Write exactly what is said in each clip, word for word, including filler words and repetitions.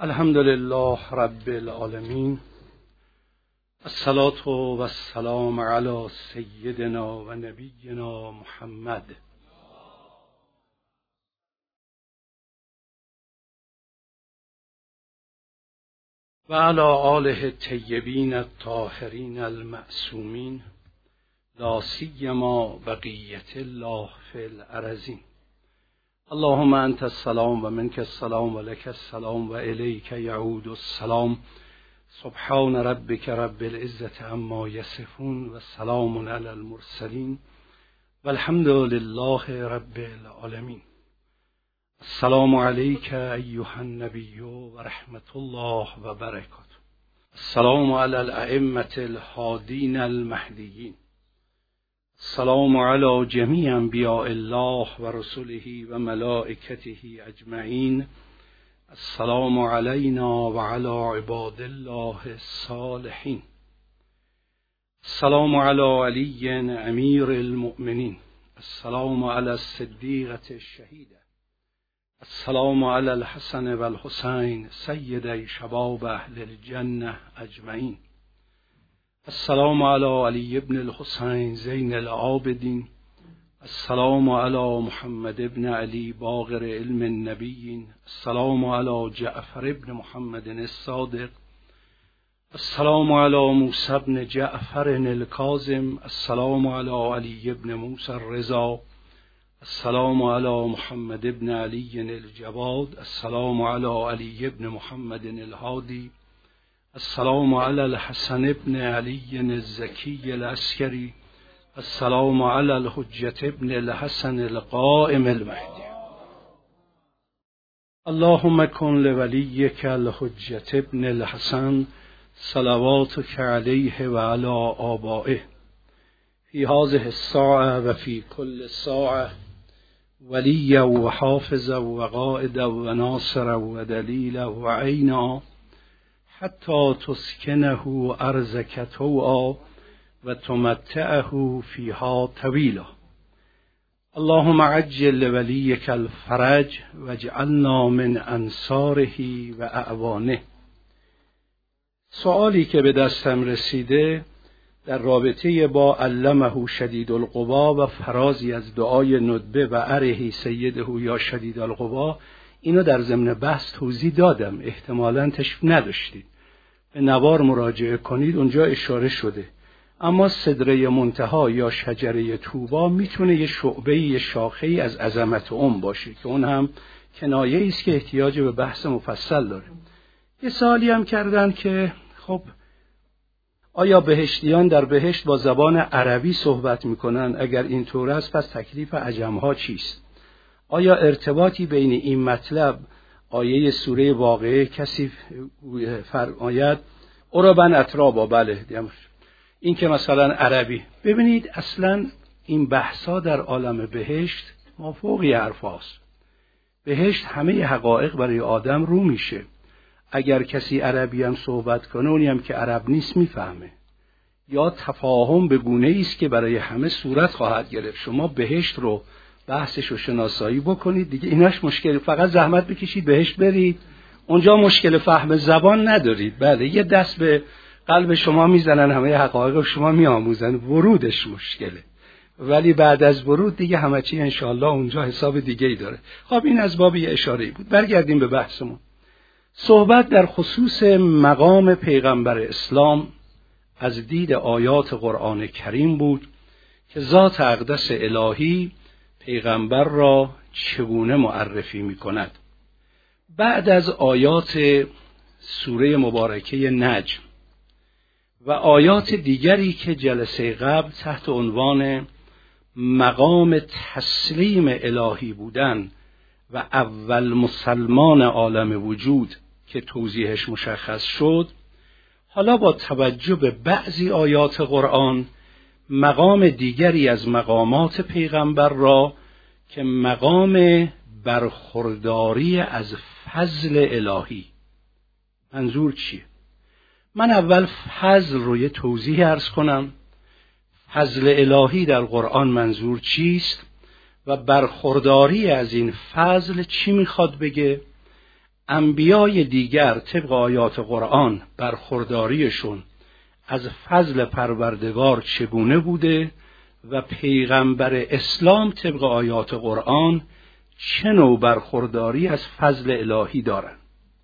الحمد لله رب العالمین، الصلاة و السلام علی سیدنا و نبینا محمد و علی آله الطیبین الطاهرین المعصومین، لا سیما بقیة الله فی الارضین. اللهم انت السلام و منک السلام و لک السلام و الیک یعود السلام. سبحان ربک رب العزة عما یصفون و سلام علی المرسلین و الحمد لله رب العالمین. السلام علیک ایها النبی و رحمت الله و برکاته. السلام علی الائمة الهادین المهدیین. السلام علی جمیع انبیاء الله و رسله و ملائکته اجمعین. السلام علینا و علی عباد الله الصالحین. السلام علی علی امیر المؤمنین. السلام علی الصدیقة الشهیدة. السلام علی الحسن و الحسین سیدی شباب اهل الجنة اجمعین. السلام علی علی ابن الحسین زین العابدین. السلام علی محمد ابن علی باقر علم النبیین. السلام علی جعفر ابن محمد الصادق. السلام علی موسی ابن جعفر الکاظم. السلام علی علی ابن موسی الرضا. السلام علی محمد ابن علی الجواد. السلام علی علی ابن محمد الهادی. السلام علی الحسن ابن علی الزکی العسکری. السلام علی الحجة ابن الحسن القائم المهدی. اللهم کن لولیک الحجة ابن الحسن صلواتک علیه و علی آبائه فی هذه الساعة و فی کل ساعة ولی و حافظ و قائد و ناصر و دلیل و عینا حتی تسکنه ارضک طوعا و تمتعه فیها طویلا. اللهم عجل لولیک الفرج واجعلنا من انصاره و اعوانه. سوالی که به دستم رسیده در رابطه با علمه شدید القوا و فرازی از دعای ندبه و اره سیده یا شدید القوا، اینو در ضمن بحث توضیح دادم، احتمالاً تشریف نداشتید. به نوار مراجعه کنید، اونجا اشاره شده. اما سدره منتها یا شجره طوبا میتونه یه شعبه یه شاخه‌ای از عظمت ام باشه که اون هم کنایه است که احتیاج به بحث مفصل داره. یه سوالی هم کردن که خب آیا بهشتیان در بهشت با زبان عربی صحبت میکنن؟ اگر اینطور است پس تکلیف عجمها چیست؟ آیا ارتباطی بین این مطلب آیه سوره واقعه کسی فرماید عرباً اترابا؟ بله، این که مثلا عربی. ببینید اصلا این بحثا در عالم بهشت مافوقی حرفاست. بهشت همه حقایق برای آدم رو میشه. اگر کسی عربی هم صحبت کنه، اونی هم که عرب نیست میفهمه. یا تفاهم به گونه‌ای است که برای همه صورت خواهد گرفت. شما بهشت رو بحثش رو شناسایی بکنید دیگه، ایناش مشکل. فقط زحمت بکشید بهشت برید، اونجا مشکل فهم زبان ندارید. بله، یه دست به قلب شما میزنن، همه حقایق شما میآموزن، ورودش مشکله، ولی بعد از ورود دیگه همه چی انشاءالله اونجا حساب دیگه‌ای داره. خب این از باب یه اشاره‌ای بود. برگردیم به بحثمون. صحبت در خصوص مقام پیغمبر اسلام از دید آیات قرآن کریم بود که ذات اقدس الهی پیغمبر را چگونه معرفی می کند. بعد از آیات سوره مبارکه نجم و آیات دیگری که جلسه قبل تحت عنوان مقام تسلیم الهی بودن و اول مسلمان عالم وجود که توضیحش مشخص شد، حالا با توجه به بعضی آیات قرآن مقام دیگری از مقامات پیغمبر را که مقام برخورداری از فضل الهی. منظور چیه؟ من اول فضل رو یه توضیح عرض کنم. فضل الهی در قرآن منظور چیست و برخورداری از این فضل چی میخواد بگه؟ انبیای دیگر طبق آیات قرآن برخورداریشون از فضل پروردگار چگونه بوده و پیغمبر اسلام طبق آیات قرآن چه نوع برخورداری از فضل الهی دارن.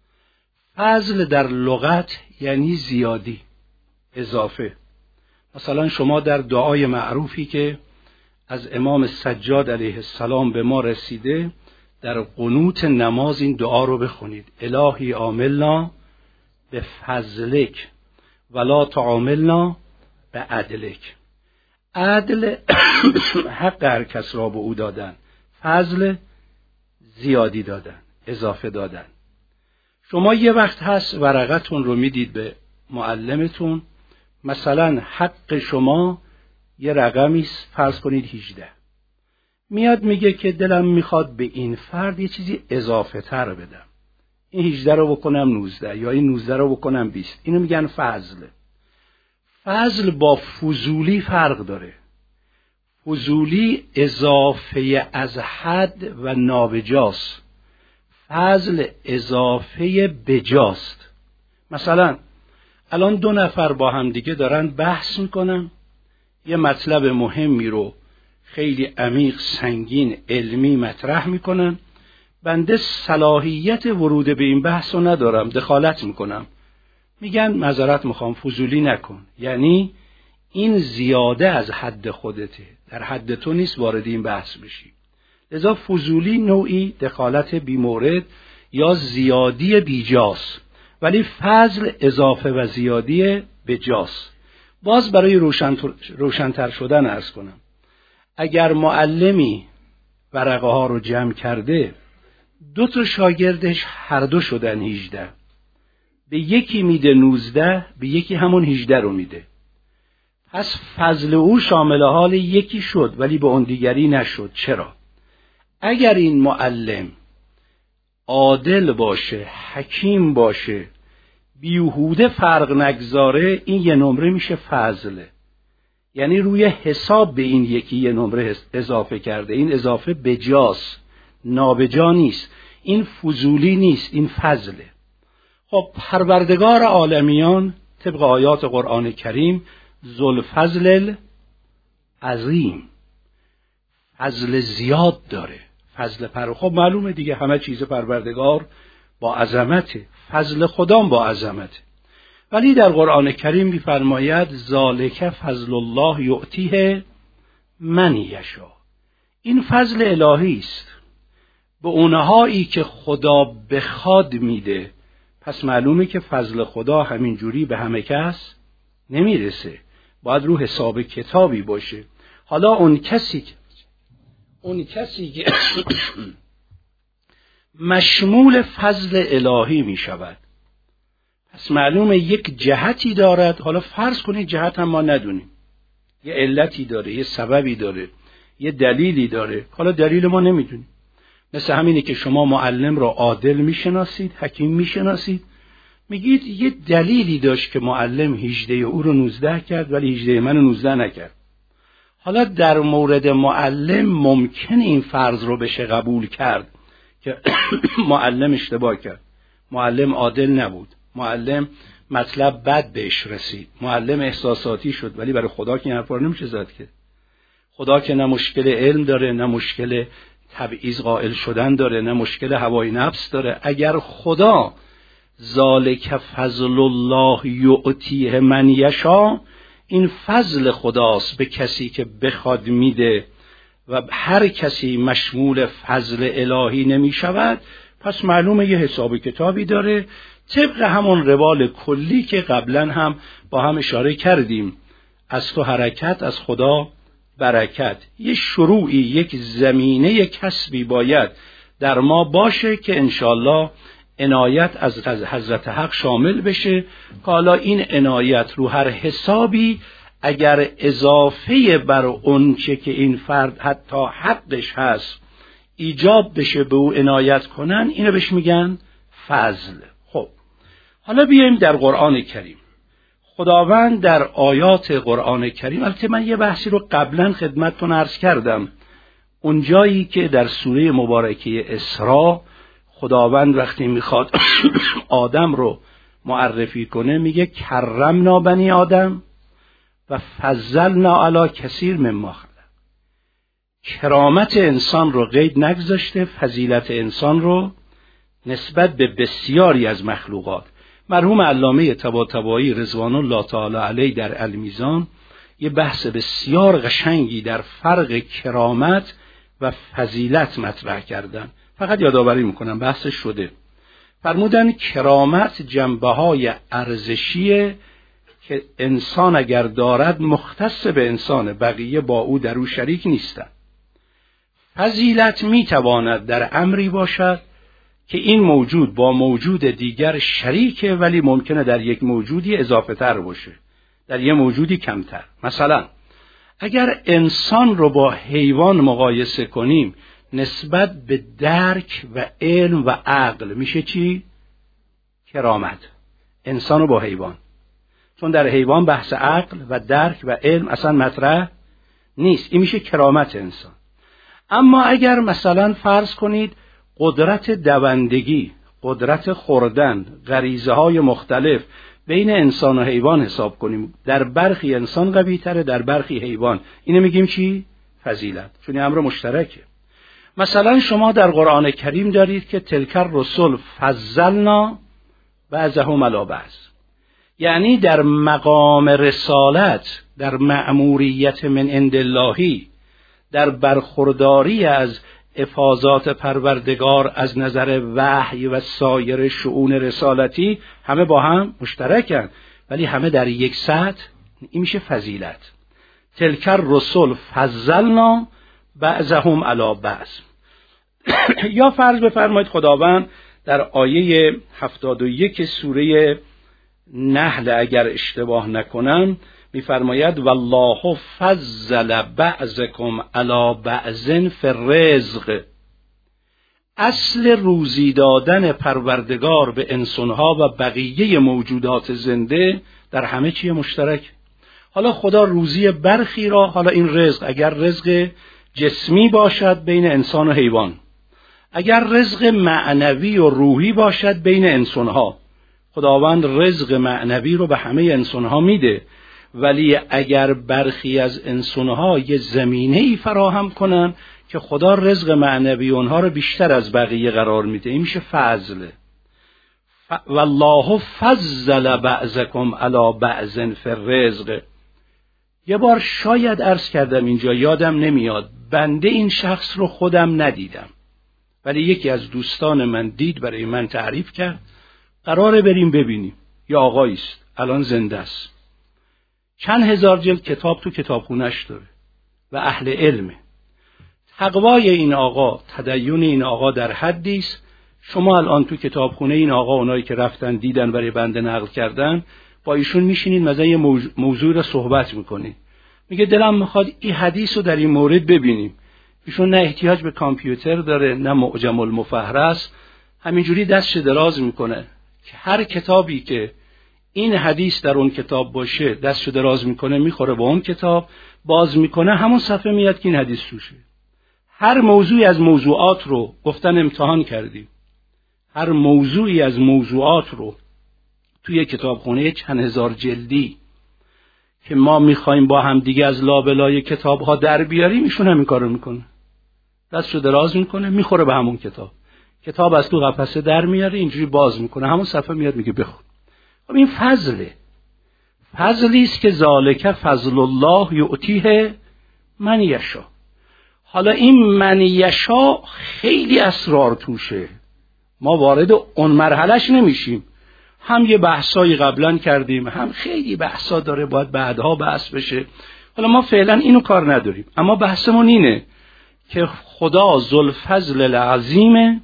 فضل در لغت یعنی زیادی، اضافه. مثلا شما در دعای معروفی که از امام سجاد علیه السلام به ما رسیده در قنوت نماز این دعا رو بخونید: الهی عاملنا به فضلک ولا تعاملنا به عدلک. عدل حق هر کس را به او دادن، فضل زیادی دادن، اضافه دادن. شما یه وقت هست ورقتون رو میدید به معلمتون، مثلا حق شما یه رقمی فرض کنید هجده، میاد میگه که دلم میخواد به این فرد یه چیزی اضافه تر بدم، این هجده رو بکنم نوزده یا این نوزده رو بکنم بیست. اینو میگن فضل. فضل با فضولی فرق داره. فضولی اضافه از حد و نابجاست، فضل اضافه بجاست. مثلا الان دو نفر با هم دیگه دارن بحث میکنن، یه مطلب مهمی رو خیلی عمیق، سنگین، علمی مطرح میکنن. بنده صلاحیت ورود به این بحث رو ندارم، دخالت میکنم. میگن معذرت میخوام، فضولی نکن، یعنی این زیاده از حد خودته، در حد تو نیست وارد این بحث بشی. لذا فضولی نوعی دخالت بی‌مورد یا زیادی بیجاست، ولی فضل اضافه و زیادی بجاست. باز برای روشن روشن‌تر شدن عرض کنم، اگر معلمی ورقه ها رو جمع کرده، دو تا شاگردش هر دو شدن هجده، به یکی میده نوزده، به یکی همون هجده رو میده. پس فضل او شامل حال یکی شد ولی به اون دیگری نشد. چرا؟ اگر این معلم عادل باشه، حکیم باشه، بیهوده فرق نگذاره، این یه نمره میشه فضله، یعنی روی حساب به این یکی یه نمره اضافه کرده. این اضافه بجاست، نابجا نیست، این فضولی نیست، این فضله. خب پروردگار عالمیان طبق آیات قرآن کریم ذوالفضل عظیم، فضل زیاد داره، فضل پر. خب معلومه دیگه، همه چیز پروردگار با عظمته، فضل خدام با عظمته. ولی در قرآن کریم می‌فرماید ذالک فضل الله یعطیه من یشاء. این فضل الهی است، به اونهایی که خدا بخواد میده. پس معلومه که فضل خدا همینجوری به همه کس نمیرسه، باید رو حساب کتابی باشه. حالا اون کسی که اون کسی که مشمول فضل الهی می شود، پس معلومه یک جهتی دارد. حالا فرض کنید جهت هم ما ندونیم، یه علتی داره، یه سببی داره، یه دلیلی داره، حالا دلیل ما نمیدونیم. مثل همینه که شما معلم را عادل میشناسید، حکیم میشناسید، میگید یه دلیلی داشت که معلم هجده او رو نوزده کرد ولی هجده من رو نوزده نکرد. حالا در مورد معلم ممکن این فرض رو بشه قبول کرد که معلم اشتباه کرد، معلم عادل نبود، معلم مطلب بد بهش رسید، معلم احساساتی شد. ولی برای خدا که این حرفا رو نمیشه زد که. خدا که نه مشکل علم داره، نه مشکل تبعیض قائل شدن داره، نه مشکل هوای نفس داره. اگر خدا ذالک فضل الله یعطیه من یشاء، این فضل خداست به کسی که بخواد میده و هر کسی مشمول فضل الهی نمی شود. پس معلومه یه حساب کتابی داره، طبق همون روال کلی که قبلا هم با هم اشاره کردیم: از تو حرکت، از خدا برکت. یه شروعی، یک زمینه کسبی باید در ما باشه که انشالله عنایت از حضرت حق شامل بشه. که حالا این عنایت رو هر حسابی اگر اضافه بر اون چه که این فرد حتی حقش هست ایجاب بشه به او عنایت کنن، اینو بهش میگن فضل. خب حالا بیایم در قرآن کریم. خداوند در آیات قرآن کریم، البته من یه بحثی رو قبلا خدمتتون عرض کردم، اون جایی که در سوره مبارکه اسراء خداوند وقتی میخواد آدم رو معرفی کنه میگه کرمنا بنی آدم و فضلنا علی کثیر مما خلق. کرامت انسان رو قید نگذاشته، فضیلت انسان رو نسبت به بسیاری از مخلوقات. مرحوم علامه طباطبایی رضوان الله تعالی علیه در المیزان یه بحث بسیار قشنگی در فرق کرامت و فضیلت مطرح کردن. فقط یادآوری میکنم بحثش شده. فرمودن کرامت جنبه‌های ارزشیه که انسان اگر دارد مختص به انسان، بقیه با او در او شریک نیستند. فضیلت میتواند در امری باشد که این موجود با موجود دیگر شریکه، ولی ممکنه در یک موجودی اضافه تر باشه، در یک موجودی کمتر. مثلا اگر انسان رو با حیوان مقایسه کنیم نسبت به درک و علم و عقل میشه چی؟ کرامت. انسان رو با حیوان، چون در حیوان بحث عقل و درک و علم اصلا مطرح نیست، این میشه کرامت انسان. اما اگر مثلا فرض کنید قدرت دوندگی، قدرت خوردن، غریزه های مختلف بین انسان و حیوان حساب کنیم، در برخی انسان قوی تره، در برخی حیوان، اینو میگیم چی؟ فضیلت، چون این امر مشترکه. مثلا شما در قرآن کریم دارید که تلک الرسل فضلنا بعضهم علی بعض، یعنی در مقام رسالت، در مأموریت من عند اللهی، در برخورداری از افاضات پروردگار از نظر وحی و سایر شؤون رسالتی همه با هم مشترکن، ولی همه در یک سطح. این میشه فضیلت. تلک الرسل فضلنا بعضهم علی بعض. یا فرض بفرمایید خداوند در آیه هفتاد و یک سوره نحل اگر اشتباه نکنم میفرماید والله فضل بعضکم علی بعض فی الرزق. اصل روزی دادن پروردگار به انسانها و بقیه موجودات زنده در همه چیه؟ مشترک. حالا خدا روزی برخی را، حالا این رزق اگر رزق جسمی باشد بین انسان و حیوان، اگر رزق معنوی و روحی باشد بین انسانها، خداوند رزق معنوی رو به همه انسانها میده، ولی اگر برخی از انسانها یه زمینه‌ای فراهم کنن که خدا رزق معنوی اونها رو بیشتر از بقیه قرار میده، این میشه فضل. ف... والله فضل بعضکم علی بعض فی الرزق. یه بار شاید عرض کردم اینجا، یادم نمیاد، بنده این شخص رو خودم ندیدم، ولی یکی از دوستان من دید، برای من تعریف کرد. قراره بریم ببینیم. یا آقایی است، الان زنده است، چند هزار جلد کتاب تو کتابخونه‌اش داره و اهل علمه. تقوای این آقا، تدین این آقا در حدی است، شما الان تو کتابخونه این آقا، اونایی که رفتن دیدن برای بنده نقل کردن، با ایشون میشینید مثلا یه موضوع رو صحبت میکنید، میگه دلم میخواد این حدیث رو در این مورد ببینیم. ایشون نه احتیاج به کامپیوتر داره، نه معجم المفهرس، همینجوری دستش دراز میکنه که هر کتابی که این حدیث در اون کتاب باشه دستش دراز میکنه، میخوره با اون کتاب، باز میکنه همون صفحه میاد که این حدیث توشه. هر موضوعی از موضوعات رو گفتن امتحان کردیم، هر موضوعی از موضوعات رو توی کتابخونه چند هزار جلدی که ما میخوایم با هم دیگه از لابلای کتاب ها در بیاریم، ایشون همین کارو میکنه، دستشو دراز میکنه، میخوره به همون کتاب، کتاب از تو قفسه در میاره، اینجوری باز میکنه، همون صفحه میاد میگه بخون. خب این فضله، فضلی است که ذالک فضل الله یعطیه من یشاء. حالا این من یشاء خیلی اسرار توشه، ما وارد اون مرحلهش نمیشیم، هم یه بحثایی قبلا کردیم، هم خیلی بحثا داره باید بعدها بحث بشه. حالا ما فعلا اینو کار نداریم، اما بحثمون اینه که خدا ذوالفضل العظیمه،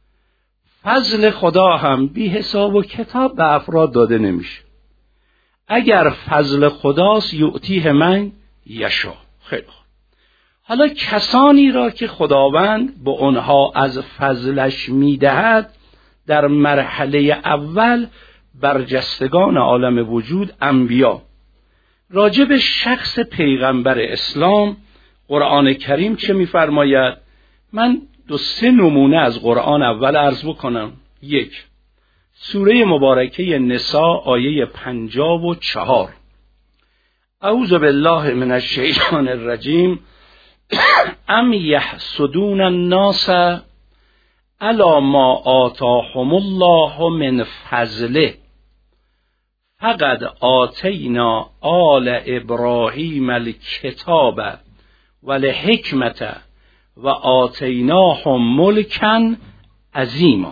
فضل خدا هم بی حساب و کتاب به افراد داده نمیشه. اگر فضل خداست یعطیه من یشاء. خیلی خوب. حالا کسانی را که خداوند به اونها از فضلش میدهد، در مرحله اول برجستگان عالم وجود، انبیا. راجب شخص پیغمبر اسلام قرآن کریم چه میفرماید؟ من دو سه نمونه از قرآن اول عرض بکنم. یک، سوره مبارکه نساء آیه پنجاه و چهار. اعوذ بالله من الشیطان الرجیم. ام یحسدون الناس علی ما آتاهم الله من فضله فقد آتینا آل ابراهیم الکتاب والحکمت و آتیناهم ملکا عظیما.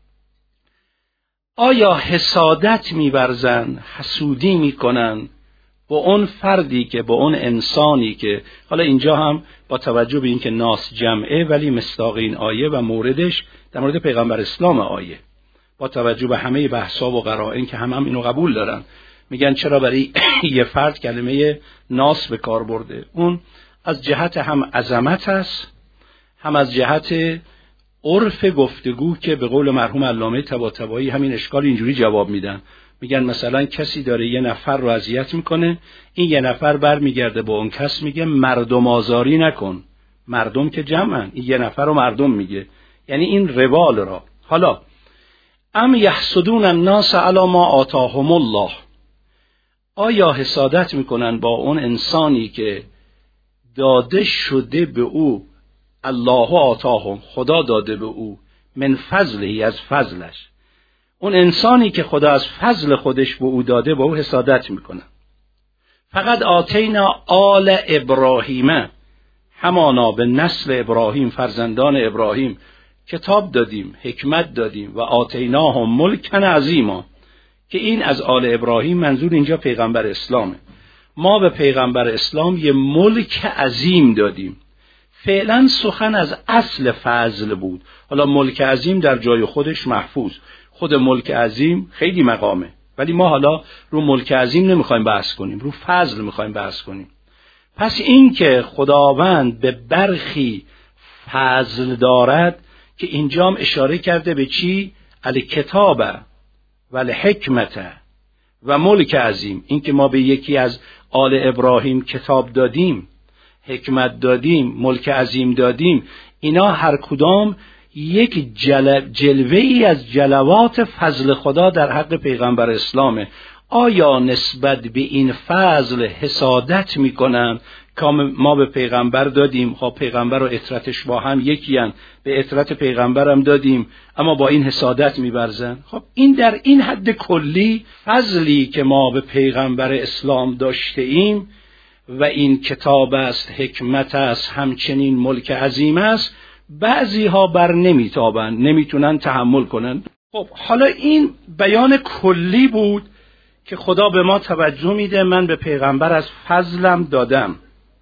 آیا حسادت می‌ورزن، حسودی می‌کنن با اون فردی که با اون انسانی که، حالا اینجا هم با توجه به اینکه ناس جمعه ولی مصداق این آیه و موردش در مورد پیغمبر اسلام آیه، با توجه به همه بحثا و قرائن که هم, هم اینو قبول دارن، میگن چرا برای یه فرد کلمه ناس به کار برده؟ اون از جهت هم عظمت است، هم از جهت عرف گفتگو که به قول مرحوم علامه طباطبایی همین اشکال اینجوری جواب میدن. میگن مثلا کسی داره یه نفر رو اذیت میکنه، این یه نفر بر میگرده با اون کس میگه مردم آزاری نکن. مردم که جمعن، این یه نفر رو مردم میگه، یعنی این روال را. حالا ام یحسدون الناس علی ما آتاهم الله، آیا حسادت میکنن با اون انسانی که داده شده به او، الله آتاهم، خدا داده به او، من فضلهی، از فضلش، اون انسانی که خدا از فضل خودش به او داده با او حسادت میکنن. فقط آتینا آل ابراهیم، همانا به نسل ابراهیم، فرزندان ابراهیم کتاب دادیم، حکمت دادیم، و آتیناهم ملکا عظیما، که این از آل ابراهیم منظور اینجا پیغمبر اسلامه. ما به پیغمبر اسلام یه ملک عظیم دادیم. فعلا سخن از اصل فضل بود، حالا ملک عظیم در جای خودش محفوظ، خود ملک عظیم خیلی مقامه، ولی ما حالا رو ملک عظیم نمیخوایم بحث کنیم، رو فضل میخوایم بحث کنیم. پس این که خداوند به برخی فضل دارد، که اینجا هم اشاره کرده به چی؟ الکتاب و الحکمت و ملک عظیم، این که ما به یکی از آل ابراهیم کتاب دادیم، حکمت دادیم، ملک عظیم دادیم، اینا هر کدام یک جل... جلوه ای از جلوات فضل خدا در حق پیغمبر اسلامه. آیا نسبت به این فضل حسادت میکنن که ما به پیغمبر دادیم؟ خب پیغمبر و اطرتش با هم یکی هن، به اطرت پیغمبر هم دادیم، اما با این حسادت میبرزن. خب این در این حد کلی فضلی که ما به پیغمبر اسلام داشته ایم و این کتاب است، حکمت است، همچنین ملک عظیم است، بعضی ها بر نمیتابن، نمیتونن تحمل کنن. خب حالا این بیان کلی بود که خدا به ما توجه میده، من به پیغمبر از فضلم دادم.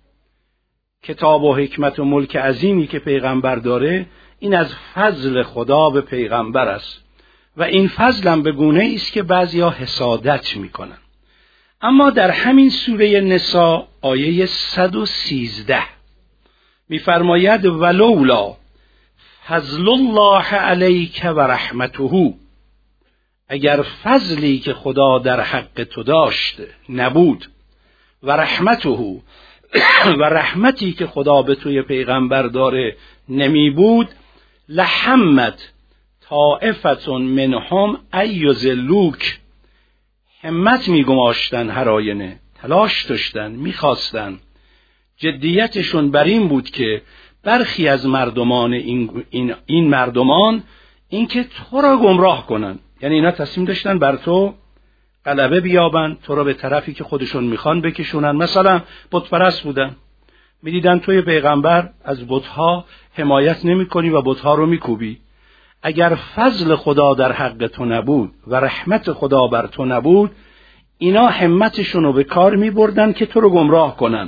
کتاب و حکمت و ملک عظیمی که پیغمبر داره، این از فضل خدا به پیغمبر است و این فضلم به گونه است که بعضی ها حسادت میکنن. اما در همین سوره نساء آیه صد و سیزده میفرماید ولولا فضل الله علیک و رحمته، اگر فضلی که خدا در حق تو داشت نبود، و رحمته و رحمتی که خدا به توی پیغمبر داره نمی بود، لحمت طائفة منهم ایذلوک، همت میگماشتن هر آینه، تلاش داشتن، میخواستن، جدیتشون بر این بود که برخی از مردمان این, این, این مردمان این که تو را گمراه کنن، یعنی اینا تصمیم داشتن بر تو غلبه بیابن، تو را به طرفی که خودشون میخوان بکشونن. مثلا بت پرست بودن، میدیدن توی پیغمبر از بتها حمایت نمی کنی و بتها رو میکوبی. اگر فضل خدا در حق تو نبود و رحمت خدا بر تو نبود، اینا همتشون رو به کار میبردن که تو رو گمراه کنن.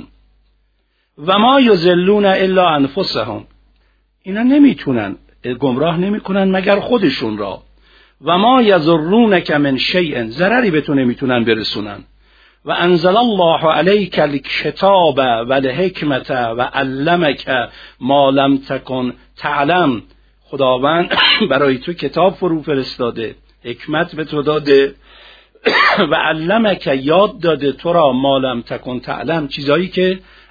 و ما یضلون الا انفسهم، اینا نمیتونن، گمراه نمیکنن مگر خودشون را. و ما یضرونک من شیء، ضرری به تو نمیتونن برسونن. و انزل الله علیک الکتاب و الحکمت و علمک ما لم تکن تعلم، خداوند برای تو کتاب فرو فرستاده، حکمت به تو داده، و علمک یاد داده تو را ما لم تکن تعلم، چیزایی که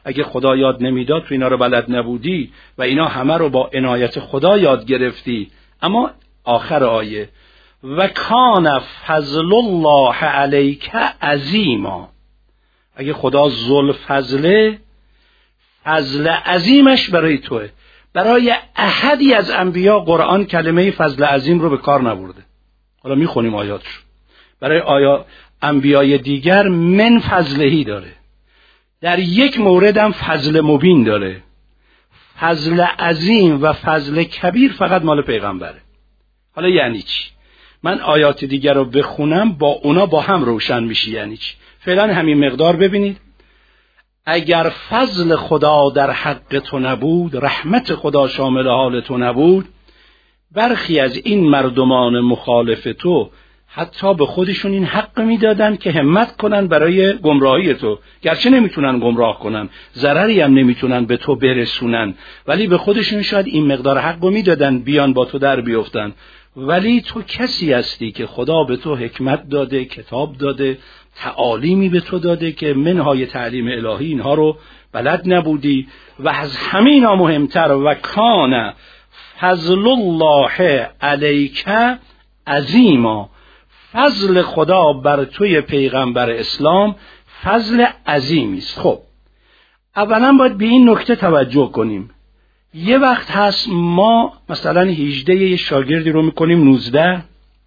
اگه خدا یاد نمیداد تو اینا رو بلد نبودی و اینا همه رو با عنایت خدا یاد گرفتی. اما آخر آیه و کان فضل الله علیک عظیما، اگه خدا ذو فضله، فضل عظیمش برای توه. برای احدی از انبیا قرآن کلمه فضل عظیم رو به کار نبرده. حالا میخونیم آیاتشو. برای آیا انبیای دیگر من فضلهی داره، در یک مورد هم فضل مبین داره. فضل عظیم و فضل کبیر فقط مال پیغمبره. حالا یعنی چی؟ من آیات دیگر رو بخونم، با اونا با هم روشن میشه یعنی چی. فعلا همین مقدار ببینید. اگر فضل خدا در حق تو نبود، رحمت خدا شامل حال تو نبود، برخی از این مردمان مخالف تو حتی به خودشون این حق میدادن که همت کنن برای گمراهی تو، گرچه نمیتونن گمراه کنن، ضرری هم نمیتونن به تو برسونن، ولی به خودشون شاید این مقدار حق رو میدادن بیان با تو در بیفتن. ولی تو کسی هستی که خدا به تو حکمت داده، کتاب داده، تعالیمی به تو داده که منهای تعلیم الهی اینها رو بلد نبودی. و از همین مهمتر و کان فضل الله علیک عظیما، فضل خدا بر توی پیغمبر اسلام فضل عظیمی است. خب اولا باید به این نکته توجه کنیم. یه وقت هست ما مثلا هجده یه شاگردی رو میکنیم نوزده،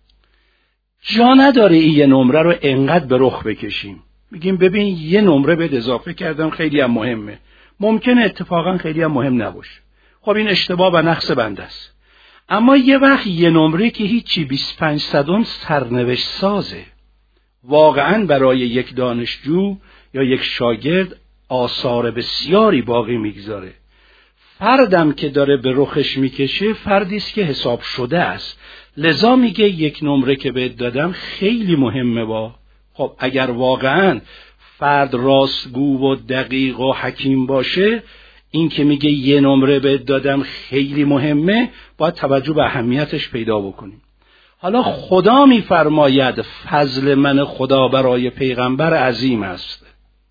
جا نداره این یه نمره رو انقدر به رخ بکشیم، میگیم ببین یه نمره بهت اضافه کردم خیلی هم مهمه. ممکنه اتفاقا خیلی هم مهم نباشه. خب این اشتباه و نقص بنده است. اما یه وقت یه نمره که هیچی بیست و پنج صدم سرنوشت سازه، واقعا برای یک دانشجو یا یک شاگرد آثار بسیاری باقی میگذاره. فردم که داره به رخش میکشه فردی است که حساب شده است، لذا میگه یک نمره که بهت دادم خیلی مهمه. با خب اگر واقعا فرد راستگو و دقیق و حکیم باشه، این که میگه یه نمره بهت دادم خیلی مهمه، باید توجه به اهمیتش پیدا بکنیم. حالا خدا میفرماید فضل من خدا برای پیغمبر عظیم است.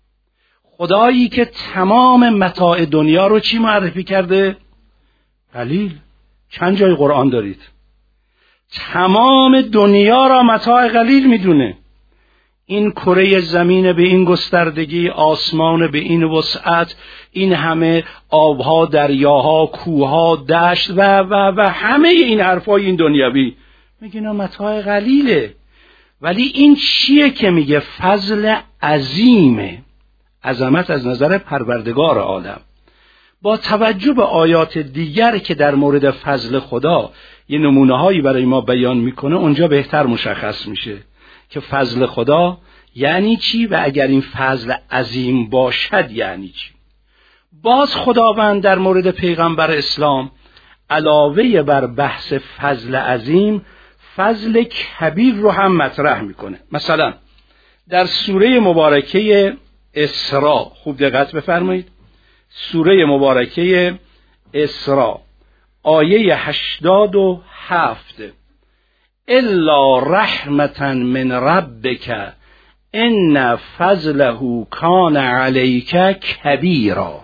خدایی که تمام متاع دنیا رو چی معرفی کرده؟ قلیل. چند جای قرآن دارید؟ تمام دنیا را متاع قلیل میدونه. این کره زمین به این گستردگی، آسمان به این وسعت، این همه آبها، دریاها، کوهها، دشت و و و همه این حرفای این دنیاوی، میگه اینا متاع قلیله. ولی این چیه که میگه فضل عظیمه؟ عظمت از نظر پروردگار عالم. با توجه به آیات دیگر که در مورد فضل خدا یه نمونه هایی برای ما بیان میکنه، اونجا بهتر مشخص میشه که فضل خدا یعنی چی و اگر این فضل عظیم باشد یعنی چی. باز خداوند در مورد پیغمبر اسلام علاوه بر بحث فضل عظیم، فضل کبیر رو هم مطرح میکنه. مثلا در سوره مبارکه اسراء، خوب دقت بفرمایید، سوره مبارکه اسراء آیه هشتاد و هفت، الا رحمتا من ربک ان فضله کان علیک کبیرا،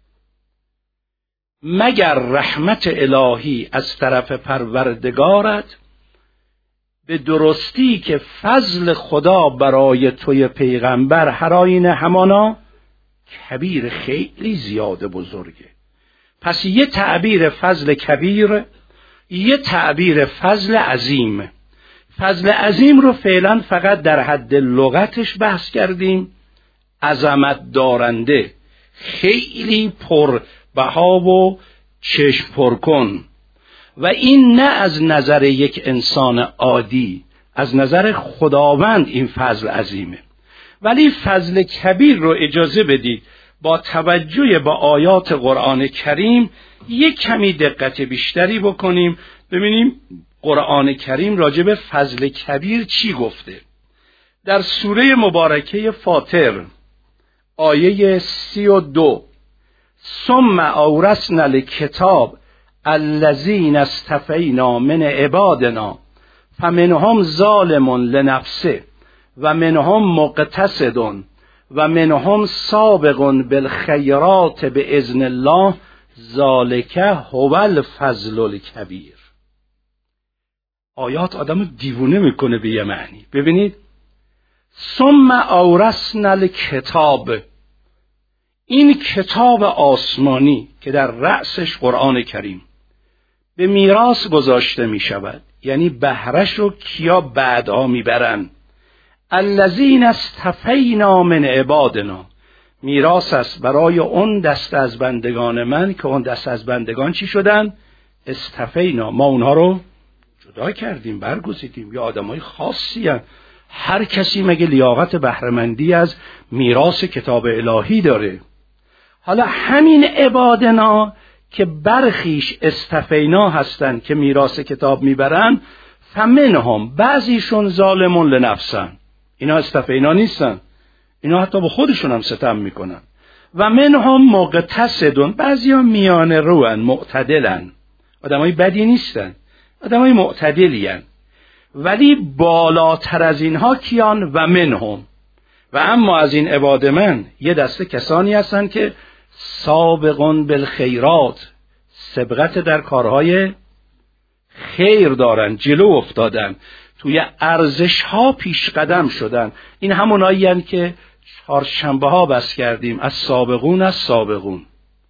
مگر رحمت الهی از طرف پروردگارت، به درستی که فضل خدا برای توی پیغمبر هر آیین همانا کبیر، خیلی زیاده بزرگه. پس یه تعبیر فضل کبیر، یه تعبیر فضل عظیم. فضل عظیم رو فعلا فقط در حد لغتش بحث کردیم، عظمت دارنده، خیلی پر بها و چشم پر کن. و این نه از نظر یک انسان عادی، از نظر خداوند این فضل عظیمه. ولی فضل کبیر رو اجازه بدید با توجه به آیات قرآن کریم یک کمی دقت بیشتری بکنیم، ببینیم قرآن کریم راجع به فضل کبیر چی گفته. در سوره مبارکه فاطر آیه سی و دو، ثم اورثنا الکتاب الذین اصطفینا من عبادنا فمنهم ظالم لنفسه و منهم مقتصد و منهم سابق بالخیرات باذن الله ذالک هو الفضل الکبیر. آیات آدمو دیوونه میکنه به یه معنی. ببینید، ثم اورثنا الکتاب، این کتاب آسمانی که در رأسش قرآن کریم به میراث گذاشته می شود، یعنی بهرش رو کیا بعدها میبرن؟ الذین اصطفینا من عبادنا، میراث است برای اون دست از بندگان من که اون دست از بندگان چی شدن؟ اصطفینا، ما اونها رو جدا کردیم، برگزیدیم، یا آدمای خاصی هستند. هر کسی مگه لیاقت بهره‌مندی از میراث کتاب الهی داره؟ حالا همین عبادنا که برخیش اصطفینا هستن که میراث کتاب میبرن، فمنهم، بعضیشون ظالمون لنفسن، اینا اصطفینا نیستن، اینا حتی به خودشون هم ستم میکنن. و منهم مقتصدون، بعضیا میانه روان، معتدلن، آدمای بدی نیستن، آدمای معتدلی هن. ولی بالاتر از اینها کیان؟ و منهم، و اما از این عباد من یه دسته کسانی هستن که سابقون بالخیرات، سبقت در کارهای خیر دارن، جلو افتادن، توی ارزش ها پیش قدم شدن. این همونایی هستند که چهارشنبه ها بس کردیم، از سابقون از سابقون.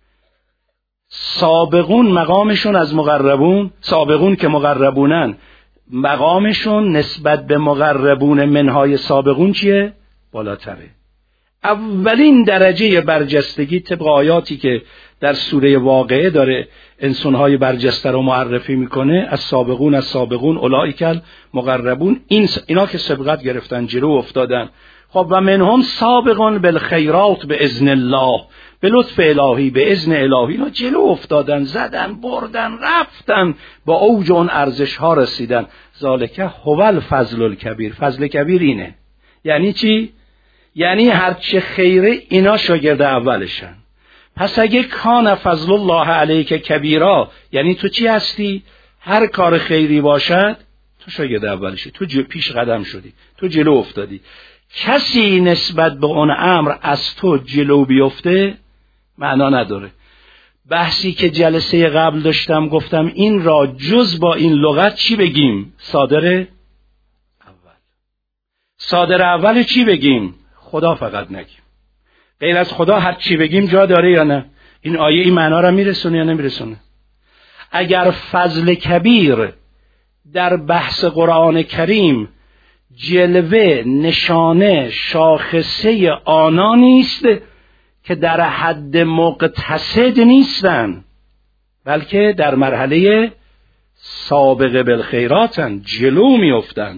سابقون مقامشون از مقربون، سابقون که مقربونن مقامشون نسبت به مقربون منهای سابقون چیه؟ بالاتره. اولین درجه برجستگی طبق آیاتی که در سوره واقعه داره انسانهای برجسته رو معرفی میکنه، از سابقون از سابقون اولئک المقربون، این اینا که سبقت گرفتن، جلو افتادن. خب و منهم سابقون بالخیرات باذن الله، به لطف الهی، به اذن الهی اینا جلو افتادن، زدن، بردن، رفتن، با اوج اون ارزش ها رسیدن. ذالک هو الفضل الکبیر. فضل کبیر اینه. یعنی چی؟ یعنی هرچه خیره اینا شاگرد اولشن. پس اگه کان فضل الله علیک کبیرا، یعنی تو چی هستی؟ هر کار خیری باشد تو شاگرد اولشی، تو پیش قدم شدی، تو جلو افتادی. کسی نسبت به اون امر از تو جلو بیفته معنا نداره. بحثی که جلسه قبل داشتم گفتم این را جز با این لغت چی بگیم؟ صادر اول. صادر اول چی بگیم؟ خدا فقط نگیم. غیر از خدا هر چی بگیم جا داره یا نه؟ این آیه این معنا را میرسونه یا نمیرسونه؟ اگر فضل کبیر در بحث قرآن کریم جلوه، نشانه، شاخصه آنها نیست که در حد مقتصد نیستن، بلکه در مرحله سابقه بالخیراتن، جلو میافتن.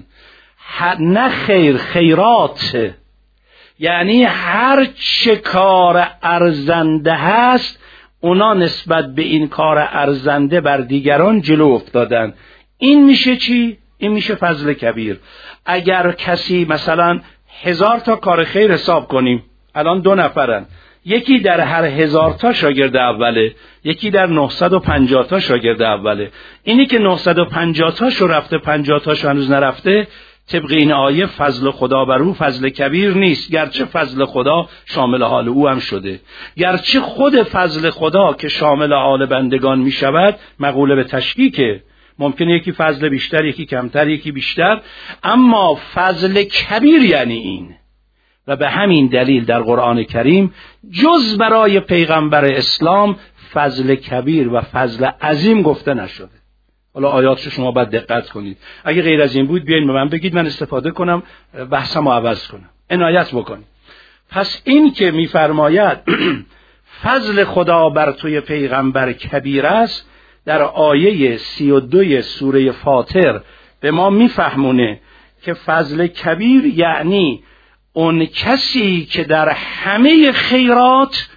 نه خیر، خیرات، یعنی هر چه کار ارزنده هست اونا نسبت به این کار ارزنده بر دیگران جلو افتادن. این میشه چی؟ این میشه فضل کبیر. اگر کسی مثلا هزار تا کار خیر حساب کنیم، الان دو نفرن، یکی در هر هزار تا شاگرد اوله، یکی در نهصد و پنجاه تا شاگرد اوله. اینی که نهصد و پنجاه تاشو رفته، پنجاه تاشو هنوز نرفته، طبق این آیه فضل خدا بر او فضل کبیر نیست، گرچه فضل خدا شامل حال او هم شده، گرچه خود فضل خدا که شامل حال بندگان می شود مقوله به تشکیکه، ممکنه یکی فضل بیشتر، یکی کمتر، یکی بیشتر، اما فضل کبیر یعنی این. و به همین دلیل در قرآن کریم جز برای پیغمبر اسلام فضل کبیر و فضل عظیم گفته نشده. حالا آیاتشو شما باید دقت کنید. اگه غیر از این بود بیاین به من بگید، من استفاده کنم، بحثمو عوض کنم. عنایت بکنید. پس این که میفرماید فضل خدا بر توی پیغمبر کبیر است، در آیه سی و دو سوره فاطر به ما میفهمونه که فضل کبیر یعنی اون کسی که در همه خیرات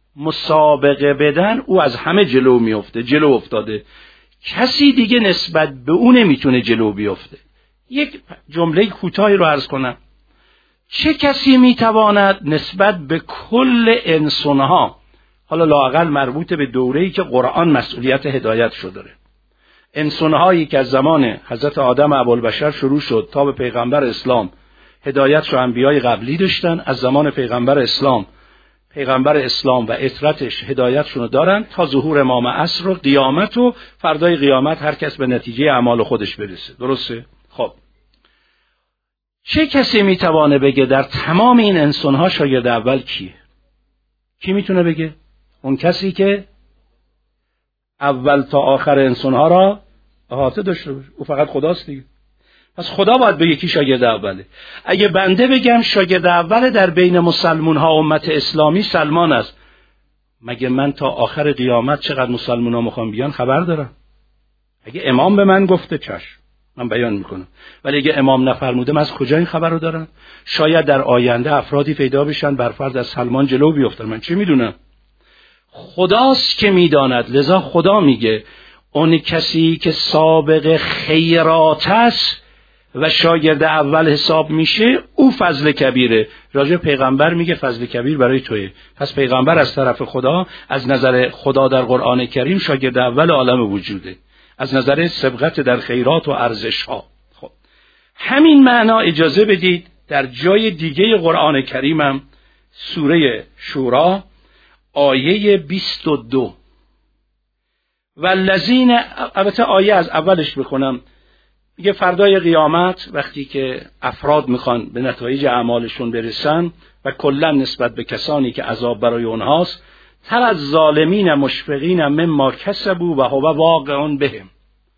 مسابقه بدن او از همه جلو میفته، جلو افتاده، کسی دیگه نسبت به اون نمیتونه جلو بیفته. یک جمله کوتاهی رو عرض کنم. چه کسی میتواند نسبت به کل انسانها، حالا لااقل مربوط به دوره‌ای که قرآن مسئولیت هدایت شده داره، انسانهایی که از زمان حضرت آدم ابوالبشر شروع شد تا به پیغمبر اسلام هدایت رو انبیای قبلی داشتن، از زمان پیغمبر اسلام پیغمبر اسلام و اطرتش هدایتشون رو دارن تا ظهور امام عصر و قیامت و فردای قیامت هر کس به نتیجه اعمال خودش برسه. درسته؟ خب چه کسی میتوانه بگه در تمام این انسان‌ها شاگرد اول کیه؟ کی میتونه بگه؟ اون کسی که اول تا آخر انسان‌ها را احاطه داشته باشه. او فقط خداست دیگه. پس خدا باید بگه کی شاگرد اوله. اگه بنده بگم شاگرد اول در بین مسلمان‌ها امت اسلامی سلمان است، مگه من تا آخر قیامت چقدر مسلمان‌ها میخوام بیان خبر دارم؟ اگه امام به من گفته چشم من بیان میکنم، ولی اگه امام نفرموده من از کجا این خبر رو دارم؟ شاید در آینده افرادی پیدا بشن بر فرض از سلمان جلو بیفتن، من چه میدونم؟ خداست که میداند. لذا خدا میگه اون کسی که سابق خیرات است و شاگرد اول حساب میشه او فضل کبیره. راجع پیغمبر میگه فضل کبیر برای توئه. پس پیغمبر از طرف خدا از نظر خدا در قرآن کریم شاگرد اول عالم وجوده، از نظر سبقت در خیرات و ارزش ها. خب همین معنا اجازه بدید در جای دیگه قرآن کریمم سوره شورا آیه بیست و دو والذین، البته آیه از اولش بخونم، میگه فردای قیامت وقتی که افراد میخوان به نتایج اعمالشون برسن و کلا نسبت به کسانی که عذاب برای اونهاست، تر از ظالمین مشفقین مما کسبوا و هو واقع بهم.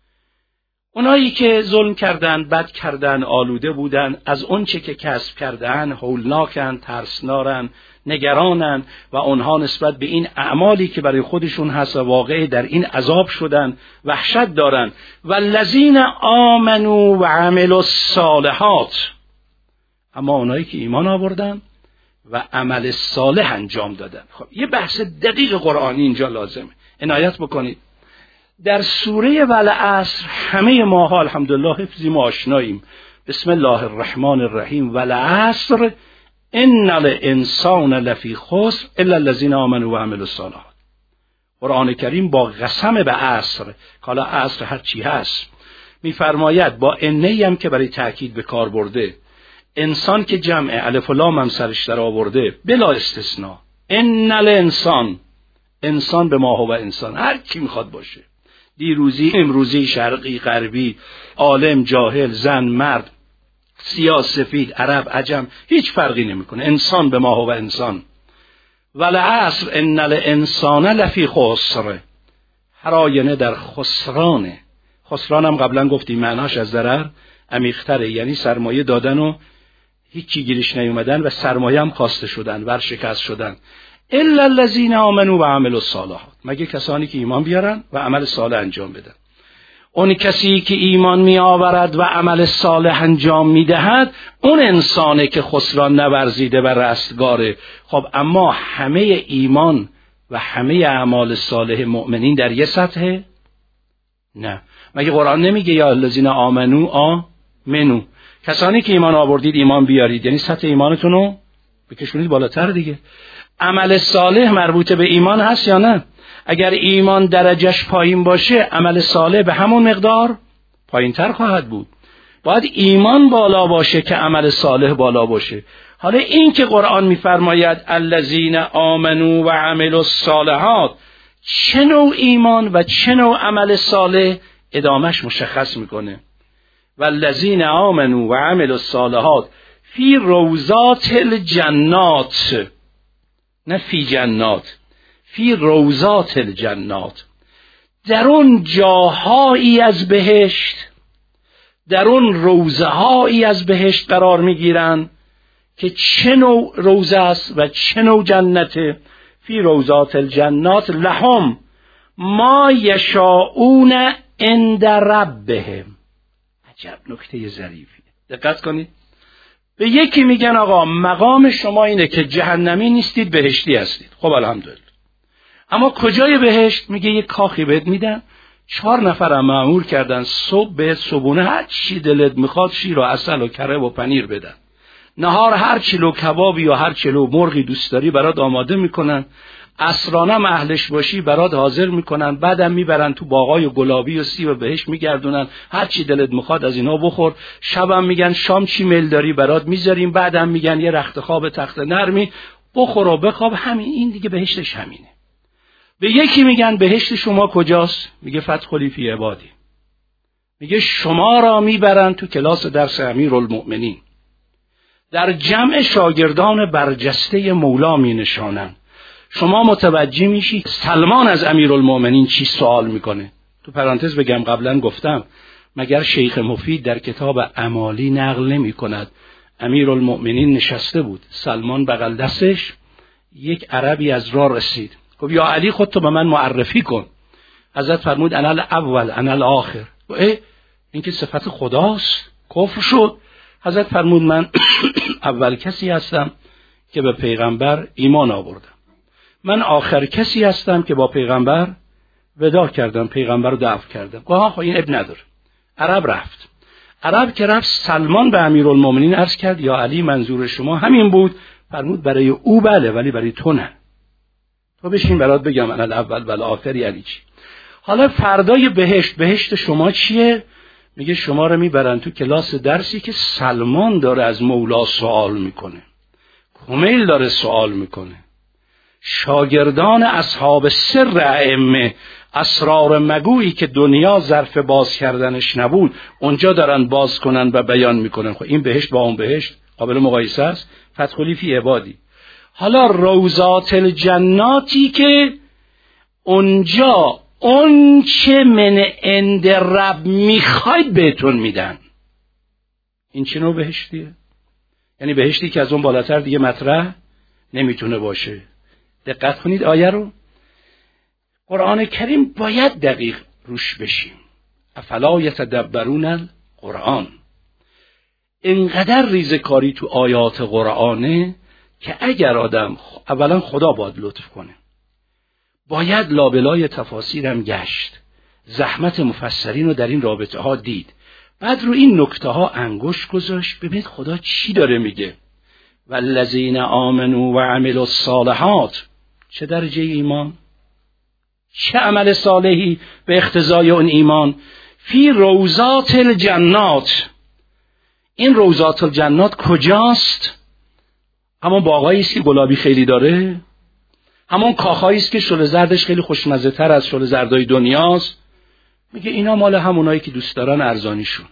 اونایی که ظلم کردن، بد کردن، آلوده بودن از اون چه که کسب کردن، هولناکن، ترسنارن، نگرانن و اونها نسبت به این اعمالی که برای خودشون هست واقعی در این عذاب شدن وحشت دارن. والذین آمنوا و عملوا الصالحات، اما اونایی که ایمان آوردن و عمل صالح انجام دادن. خب یه بحث دقیق قرآنی اینجا لازمه عنایت بکنید. در سوره والعصر همه ماها الحمدلله حفظیم و آشناییم. بسم الله الرحمن الرحیم والعصر ان الانسان لفی خسر الا الذین آمنوا و عملوا الصالحات. قرآن کریم با قسم به عصر، حالا عصر هر چی هست، میفرماید با انه‌ای هم که برای تأکید به کار برده، انسان که جمع الف و لام هم سرش در آورده بلا استثناء، ان الانسان، انسان به ما هو انسان، هر کی میخواد باشه، دیروزی، امروزی، شرقی، غربی، عالم، جاهل، زن، مرد، سیاه، سفید، عرب، عجم، هیچ فرقی نمیکنه. انسان به ما هو انسان. والعصر ان الانسان لفی خسر، هر آینه در خسرانه. خسران هم قبلا گفتیم معناش از ضرر عمیق‌تره، یعنی سرمایه دادن و هیچی گیرش نیومدن و سرمایه هم خواسته شدن، ورشکست شدن. الا الذین آمنوا و عملوا الصالحات، مگه کسانی که ایمان بیارن و عمل صالح انجام بدن. اون کسی که ایمان می آورد و عمل صالح انجام می دهد اون انسانه که خسران نورزیده و رستگاره. خب اما همه ایمان و همه اعمال صالح مؤمنین در یه سطحه؟ نه. مگه قرآن نمیگه یا الذین آمنوا آمنو، کسانی که ایمان آوردید ایمان بیارید، یعنی سطح ایمانتون رو بکشونید بالاتر دیگه. عمل صالح مربوط به ایمان هست یا نه؟ اگر ایمان درجهش پایین باشه عمل صالح به همون مقدار پایین تر خواهد بود. باید ایمان بالا باشه که عمل صالح بالا باشه. حالا این که قرآن میفرماید الذین آمنوا و عملوا الصالحات، چه نوع ایمان و چه نوع عمل صالح ادامش مشخص میکنه. والذین آمنوا و عملوا الصالحات فی روضات الجنات، نه فی جنات، فی روضات الجنات، در اون جاهایی از بهشت، در اون روضه هایی از بهشت قرار میگیرن که چه نوع روضه است و چه نوع جنته. فی روضات الجنات لهم ما یشاؤون عند ربهم. عجب نکته ظریفیه، دقت کنید. به یکی میگن آقا مقام شما اینه که جهنمی نیستید، بهشتی هستید. خب الحمدلله. اما کجای بهشت؟ میگه یک کاخی بهت میدن، چهار نفر هم مأمور کردن صبح به صبحونه هر چی دلت میخواد شیر و عسل و کره و پنیر بدن، نهار هر چیلو کبابی یا هر چیلو مرغی دوست داری برات آماده میکنن، عصرانم اهلش باشی برات حاضر میکنن، بعدم میبرن تو باغای گلابی و سیب بهش میگردونن، هر چی دلت میخواد از اینا بخور. شبم میگن شام چی میل داری برات میذاریم، بعدم میگن یه رخت خواب تخت نرمی بخور و بخواب. همین، این دیگه بهشتش همینه. به یکی میگن بهشت شما کجاست؟ میگه فدخلی فی عبادی. میگه شما را میبرن تو کلاس درس امیرالمؤمنین، در جمع شاگردان برجسته مولا می نشانن. شما متوجه میشی سلمان از امیرالمؤمنین چی سوال میکنه. تو پرانتز بگم قبلا گفتم مگر شیخ مفید در کتاب امالی نقل نمی کند امیرالمؤمنین نشسته بود، سلمان بغل دستش، یک عربی از راه رسید، گفت یا علی خودتو به من معرفی کن. حضرت فرمود انا الاول انا الاخر. ای این که صفت خداست، کفر شد. حضرت فرمود من اول کسی هستم که به پیغمبر ایمان آوردم، من آخر کسی هستم که با پیغمبر ودا کردم، پیغمبر رو دفع کردم. گفت این اب نداره. عرب رفت. عرب که رفت سلمان به امیرالمؤمنین عرض کرد یا علی منظور شما همین بود؟ فرمود برای او بله ولی برای تو نه. تو بشین برات بگم انا الاول و الاخر یعنی چی. حالا فردای بهشت، بهشت شما چیه؟ میگه شما رو میبرن تو کلاس درسی که سلمان داره از مولا سوال میکنه، کمیل داره سوال میکنه، شاگردان اصحاب سر ائمه، اسرار مگویی که دنیا ظرف باز کردنش نبود اونجا دارن باز کنن و بیان میکنن. خب این بهشت با اون بهشت قابل مقایسه است؟ فدخلی فی عبادی. حالا روضات الجناتی که اونجا اون چه من عند رب میخواید بهتون میدن. این چه نوع بهشتیه؟ یعنی بهشتی که از اون بالاتر دیگه مطرح نمیتونه باشه. دقت کنید آیه رو. قرآن کریم باید دقیق روش بشیم. افلا یتدبرون القرآن. اینقدر ریزکاری تو آیات قرآنه که اگر آدم اولا خدا باید لطف کنه، باید لابلای تفاسیرم گشت، زحمت مفسرین رو در این رابطه ها دید، بعد رو این نکته ها انگشت گذاشت ببینید خدا چی داره میگه. والذین آمنوا و عملوا الصالحات. چه درجه ایمان؟ چه عمل صالحی به اقتضای اون ایمان؟ فی روضات الجنات. این روضات الجنات کجاست؟ همون باغایی است که گلابی خیلی داره، همون کاخایی است که شل زردش خیلی خوشمزه تر از شل زردای دنیاست. میگه اینا مال همونایی که دوست دارن ارزانیشون.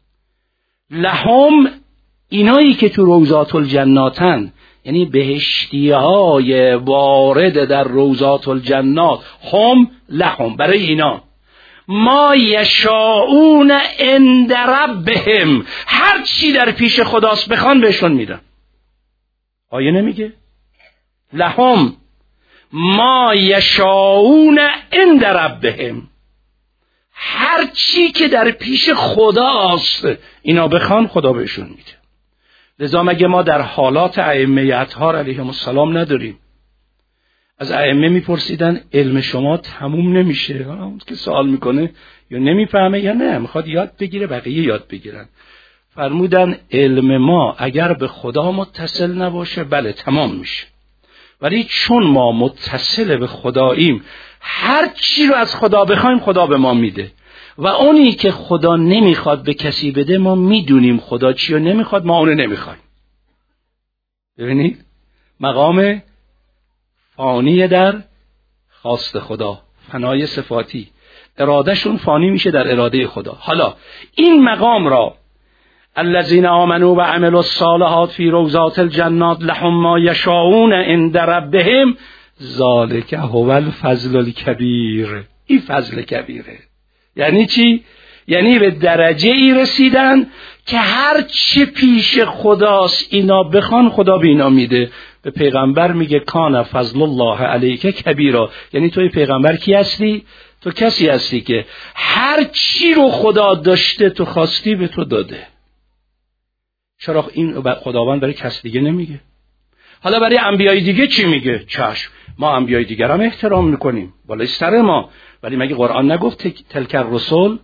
لهم، اینایی که تو روضات الجناتن، یعنی بهشتی های وارد در روضات الجنات، هم لهم، برای اینا ما یشاؤون عند ربهم، هر چی در پیش خداست بخوان بهشون میدن. آیه نمیگه لهم ما یشاؤون عند ربهم، هر چی که در پیش خداست اینا بخوان خدا بهشون میده. لذا مگه ما در حالات ائمه اطهار علیهم السلام نداریم؟ از ائمه میپرسیدن علم شما تموم نمیشه؟ اون که سوال میکنه یا نمیفهمه یا نه میخواد یاد بگیره بقیه یاد بگیرن. فرمودن علم ما اگر به خدا متصل نباشه بله تمام میشه، ولی چون ما متصل به خداییم هر چی رو از خدا بخوایم خدا به ما میده، و اونی که خدا نمیخواد به کسی بده ما میدونیم خدا چی رو نمیخواد، ما اونو نمیخوایم. ببینید مقام فانی در خواست خدا، فنای صفاتی، ارادهشون فانی میشه در اراده خدا. حالا این مقام را الذین آمنوا و عملوا الصالحات فی روضات الجنات لهم ما یشاؤون عند ربهم ذلک هو الفضل الکبیر. این فضل کبیره. یعنی چی؟ یعنی به درجه ای رسیدن که هر چی پیش خداست اینا بخوان خدا به اینا میده. به پیغمبر میگه کان فضل الله علیک کبیرا، یعنی توی پیغمبر کی هستی؟ تو کسی هستی که هر چی رو خدا داشته تو خواستی به تو داده. چرا این خداوند برای کس دیگه نمیگه؟ حالا برای انبیای دیگه چی میگه؟ چشم، ما انبیای دیگر هم احترام میکنیم بالای سر ما، ولی مگه قرآن نگفت تلک الرسل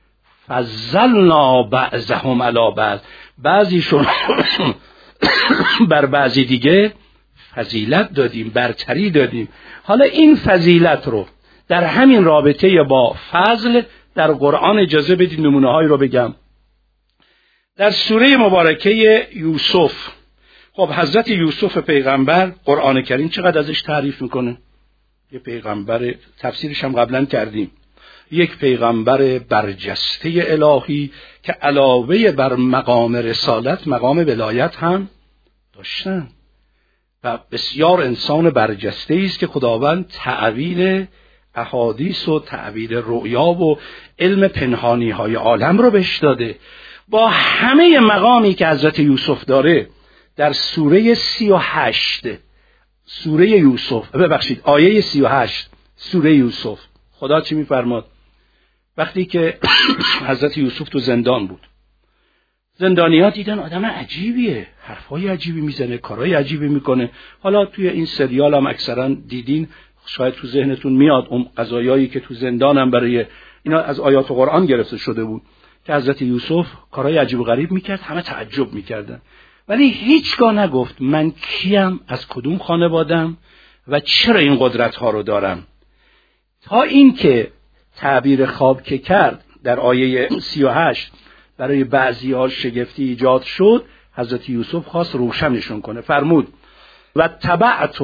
فضلنا بعضهم علی بعض، بعضیشون بر بعضی دیگه فضیلت دادیم، برتری دادیم. حالا این فضیلت رو در همین رابطه با فضل در قرآن اجازه بدید نمونه هایی رو بگم. در سوره مبارکه یوسف، خب حضرت یوسف پیغمبر قرآن کریم چقدر ازش تعریف میکنه. یه پیغمبر، تفسیرش هم قبلا کردیم، یک پیغمبر برجسته الهی که علاوه بر مقام رسالت مقام ولایت هم داشتن و بسیار انسان برجسته است که خداوند تعویل احادیث و تعویل رؤیا و علم پنهانی های عالم رو بهش داده. با همه مقامی که حضرت یوسف داره در سوره سی و هشت سوره یوسف ببخشید آیه سی و هشت سوره یوسف خدا چی میفرماد؟ وقتی که حضرت یوسف تو زندان بود، زندانی‌ها دیدن آدم عجیبیه، حرفای عجیبی میزنه، کارهای عجیبی میکنه. حالا توی این سریال هم اکثرا دیدین، شاید تو ذهنتون میاد اون قضایایی که تو زندان هم برای اینا از آیات قرآن گرفته شده بود که حضرت یوسف کارهای عجیب و غریب میکرد، همه تعجب میکردن، ولی هیچگاه نگفت من کیم، از کدوم خانوادم و چرا این قدرت ها رو دارم. تا این که تعبیر خواب که کرد در آیه سی و هشت برای بعضی ها شگفتی ایجاد شد، حضرت یوسف خواست روشنشون کنه، فرمود و تبعت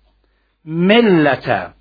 ملت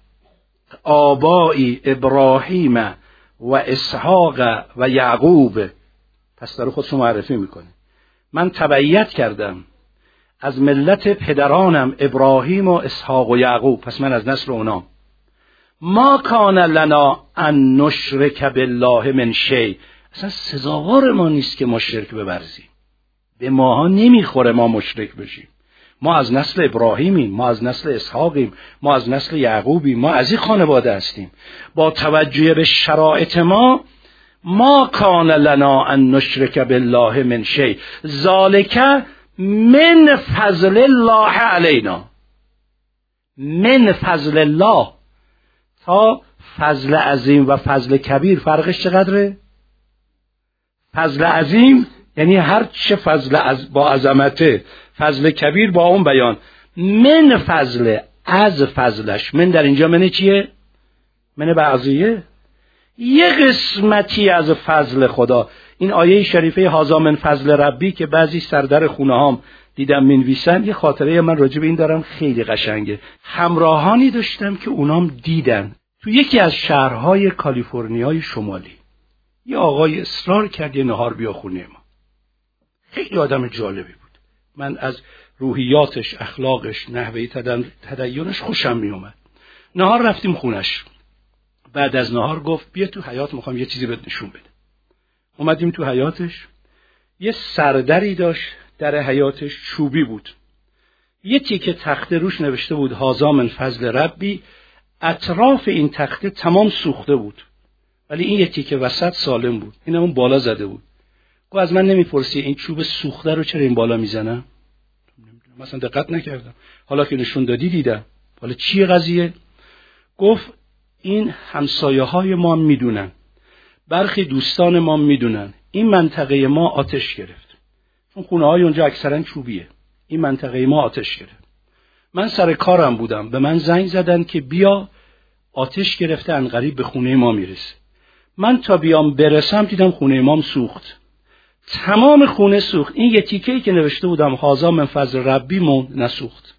آبائی ابراهیم و اسحاق و یعقوب. پس داره خودشو معرفی میکنه، من تبعیت کردم از ملت پدرانم ابراهیم و اسحاق و یعقوب، پس من از نسل اونام. ما کان لنا ان نشرک بالله من شیء، اصلا سزاوار ما نیست که ما شرک بورزیم، به ماها نمیخوره ما مشرک بشیم. ما از نسل ابراهیمیم، ما از نسل اسحاقیم، ما از نسل یعقوبیم، ما از این خانواده هستیم. با توجه به شرایط ما، ما کان لنا ان نشرک بالله من شیء ذالک من فضل الله علینا. من فضل الله، تا فضل عظیم و فضل کبیر فرقش چقدره؟ فضل عظیم یعنی هر چه فضل از با عظمته، فضل کبیر با اون بیان. من فضل، از فضلش. من در اینجا من چیه؟ من بعضیه، یه قسمتی از فضل خدا. این آیه شریفه هازا من فضل ربی که بعضی سردر خونه هام دیدم منویسن، یه خاطره من راجع به این دارم خیلی قشنگه. همراهانی داشتم که اونام دیدن تو یکی از شهرهای کالیفرنیای شمالی یه آقای اصرار کرد یه نهار بیا خونه ما. خیلی آدم جالبی بود، من از روحیاتش، اخلاقش، نحوه تدینش خوشم می اومد. نهار رفتیم خونش، بعد از نهار گفت بیا تو حیاط میخوام یه چیزی بهت نشون بده. اومدیم تو حیاطش، یه سردری داشت، در حیاطش چوبی بود، یه تیکه تخته روش نوشته بود هازا من فضل ربی. اطراف این تخته تمام سوخته بود ولی این یه تیکه وسط سالم بود، این همون بالا زده بود. گفت از من نمیپرسی این چوب سوخته رو چرا این بالا میزنم؟ مثلا دقت نکردم، حالا که نشون دادی دیدم. حالا چیه قضیه؟ گفت این همسایه های ما میدونن، برخی دوستان ما میدونن این منطقه ما آتش گرفت، چون خونه های اونجا اکثرا چوبیه. این منطقه ما آتش گرفت، من سر کارم بودم، به من زنگ زدن که بیا آتش گرفته عنقریب به خونه ما میرسه. من تا بیام برسم دیدم خونه ما سوخت، تمام خونه سوخت. این یه تیکه‌ای که نوشته بودم هازا من فضل ربی موند نسوخت.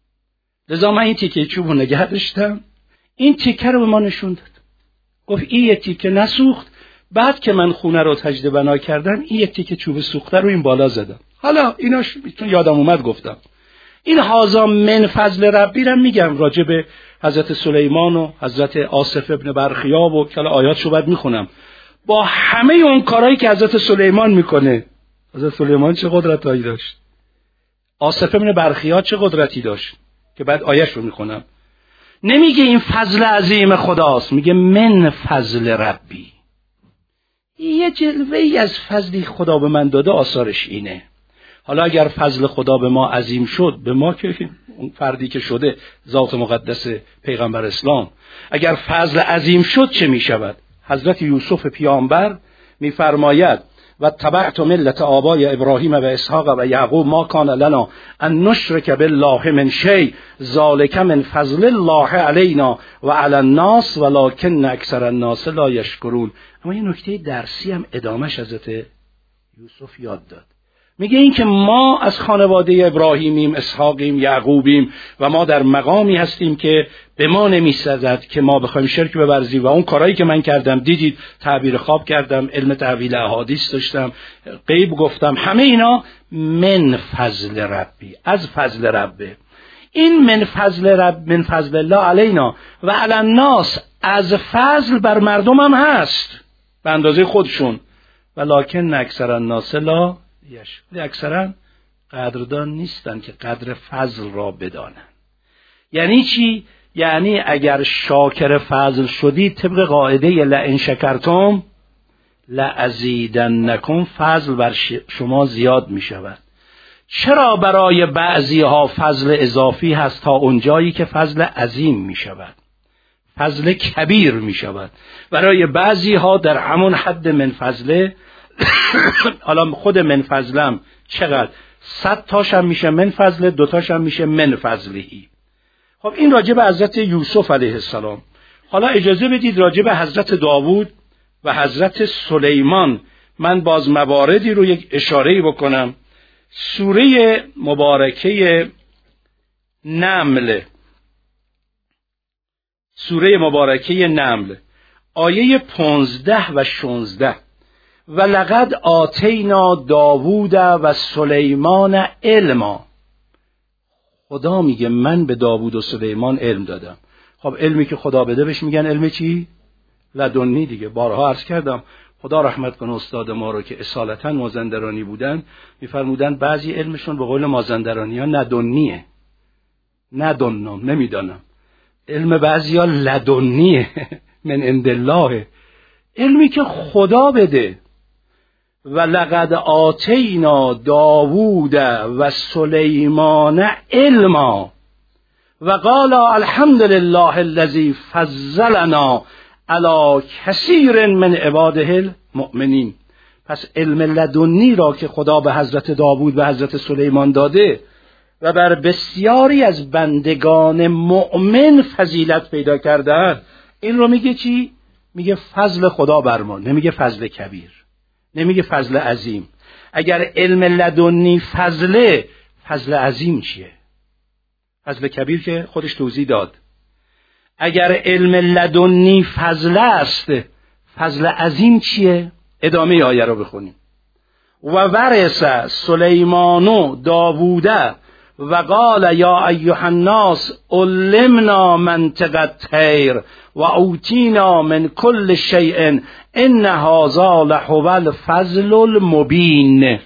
لذا من این تیکه چوب رو نگه داشتم، این تیکه رو به ما نشون داد، گفت این یه تیکه نسوخت. بعد که من خونه رو تجدید بنا کردم این یه تیکه چوب سوخته رو این بالا زدم. حالا ایناش چون یادم اومد گفتم. این هازا من فضل ربی رو میگم راجع به حضرت سلیمان و حضرت آصف ابن برخیا و کلا آیاتشو بعد میخونم. با همه اون کارهایی که حضرت سلیمان میکنه، حضرت سلیمان چه قدرتی داشت، آصف ابن برخیا چه قدرتی داشت که بعد آیه‌اش رو میخونم. نمیگه این فضل عظیم خداست، میگه من فضل ربی. یه جلوه‌ای از فضلی خدا به من داده، آثارش اینه. حالا اگر فضل خدا به ما عظیم شد، به ما که اون فردی که شده ذات مقدس پیغمبر اسلام، اگر فضل عظیم شد چه می شود؟ حضرت یوسف پیامبر می فرماید و تبعت ملت آبای ابراهیم و اسحاق و یعقوب ما کان لنا ان نشرک بالله من شیء ذلک من فضل الله علینا و علی الناس ولکن اکثر الناس لا یشکرون. اما یه نکته درسی هم ادامش حضرت یوسف یاد داد. میگه این که ما از خانواده ابراهیمیم، اسحاقیم، یعقوبیم و ما در مقامی هستیم که به ما نمی‌سزد که ما بخوایم شرک بورزیم و اون کارهایی که من کردم، دیدید تعبیر خواب کردم، علم تعویل احادیث داشتم، غیب گفتم، همه اینا من فضل ربی، از فضل ربه. این من فضل رب، من فضل الله علینا و علی الناس، از فضل بر مردم هم هست به اندازه خودشون، ولکن اکثر الناس لا یشکرون. اکثرا قدردان نیستن که قدر فضل را بدانن. یعنی چی؟ یعنی اگر شاکر فضل شدی طبق قاعده لئن شکرتم لازیدنکم، فضل بر شما زیاد می شود. چرا برای بعضی ها فضل اضافی هست تا اونجایی که فضل عظیم می شود، فضل کبیر می شود. برای بعضی ها در همون حد من فضله، حالا خود من فضلم چقدر، صد تاشم میشه من فضله، دو تاشم میشه من فضلهی. خب این راجع به حضرت یوسف علیه السلام. حالا اجازه بدید راجع به حضرت داوود و حضرت سلیمان من باز مواردی رو یک اشاره‌ای بکنم. سوره مبارکه نمل، سوره مبارکه نمل آیه پانزده و شانزده: و لقد آتینا داوود و سلیمان علما. خدا میگه من به داوود و سلیمان علم دادم. خب علمی که خدا بده بهش میگن علم چی؟ لدنی دیگه. بارها عرض کردم خدا رحمت کنه استاد ما رو که اصالتا مازندرانی بودن، میفرمودن بعضی علمشون به قول مازندرانی ها ندنیه، ندنم، نمیدانم. علم بعضی ها لدنیه، من عند الله، علمی که خدا بده. و لقد آتینا داوود و سلیمان علما و قال الحمد لله الذی فضلنا علی کثیر من عباده المؤمنین. پس علم لدنی را که خدا به حضرت داوود و حضرت سلیمان داده و بر بسیاری از بندگان مؤمن فضیلت پیدا کرده، این رو میگه چی؟ میگه فضل خدا بر ما، نمیگه فضل کبیر، نمیگه فضل عظیم. اگر علم لدنی فضله، فضل عظیم چیه؟ فضل کبیر که خودش توضیح داد. اگر علم لدنی فضل است، فضل عظیم چیه؟ ادامه آیه رو بخونیم. و ورث سلیمان داوود و قال یا ایها الناس علمنا منطق الطیر و اوتینا من کل شیء ان هذا لهو الفضل المبین.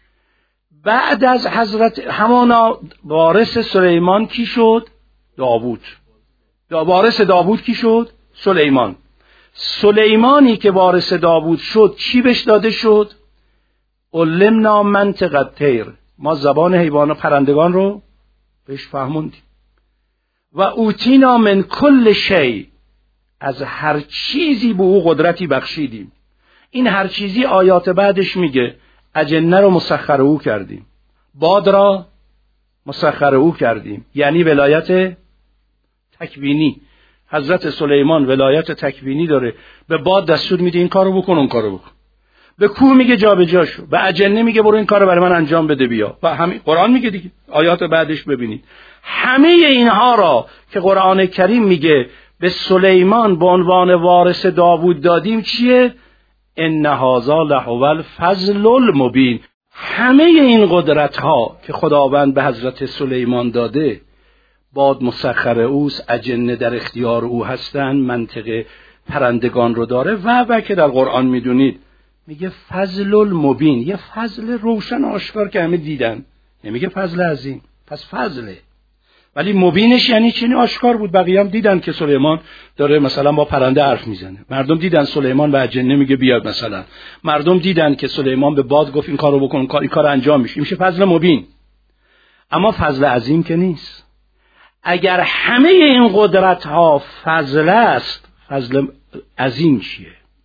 بعد از حضرت همانا وارث سلیمان کی شد؟ داوود. وارث داوود کی شد؟ سلیمان. سلیمانی که وارث داوود شد چی بهش داده شد؟ علمنا منطق الطیر، ما زبان حیوان و پرندگان رو بهش فهموندیم. و اوتینا من کل شیء، از هر چیزی به او قدرتی بخشیدیم. این هر چیزی آیات بعدش میگه اجنه رو مسخر او کردیم، باد را مسخر او کردیم، یعنی ولایت تکوینی. حضرت سلیمان ولایت تکوینی داره، به باد دستور میده این کارو بکن اون کارو بکن، به کوه میگه جابجا شو، به اجنه میگه برو این کارو برای من انجام بده بیا. و همین قرآن میگه دیگه، آیات بعدش ببینید. همه اینها را که قرآن کریم میگه به سلیمان به عنوان وارث داوود دادیم چیه؟ ان هذا لهو الفضل المبین. همه این قدرت ها که خداوند به حضرت سلیمان داده، باد مسخر اوست، اجنه در اختیار او هستن، منطق پرندگان رو داره و و که در قرآن میدونید میگه فضل المبین، یه فضل روشن آشکار که همه دیدن، نمیگه فضل عظیم. پس فضله، ولی مبینش یعنی چی؟ آشکار بود، بقیه هم دیدن که سلیمان داره مثلا با پرنده حرف میزنه، مردم دیدن سلیمان به اجنه میگه بیاد، مثلا مردم دیدن که سلیمان به باد گفت این کارو بکن، این کار انجام میشه، میشه فضل مبین. اما فضل عظیم که نیست. اگر همه این قدرت ها فضل است، فضل عظیم چیه؟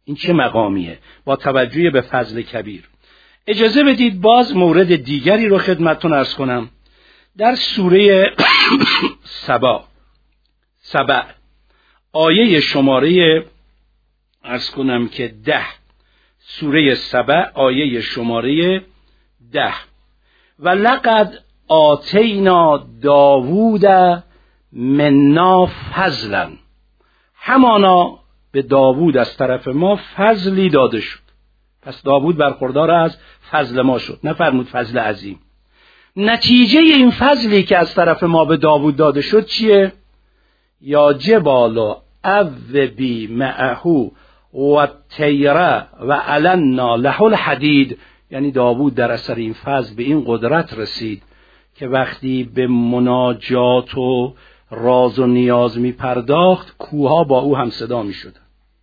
این چه مقامیه با توجه به فضل کبیر. اجازه بدید باز مورد دیگری رو خدمتتون عرض کنم. در سوره سبا سبع آیه شماره عرض کنم که ده، سوره سبع آیه شماره ده، و لقد آتینا داوود منا فضلا، همانا به داوود از طرف ما فضلی داده شد. پس داوود برخوردار از فضل ما شد، نفرمود فضل عظیم. نتیجه این فضلی که از طرف ما به داوود داده شد چیه؟ یا جبال اوبی معه و تیره و علنا له الحدید، یعنی داوود در اثر این فضل به این قدرت رسید که وقتی به مناجات و راز و نیاز می پرداخت، کوها با او هم صدا می شدن،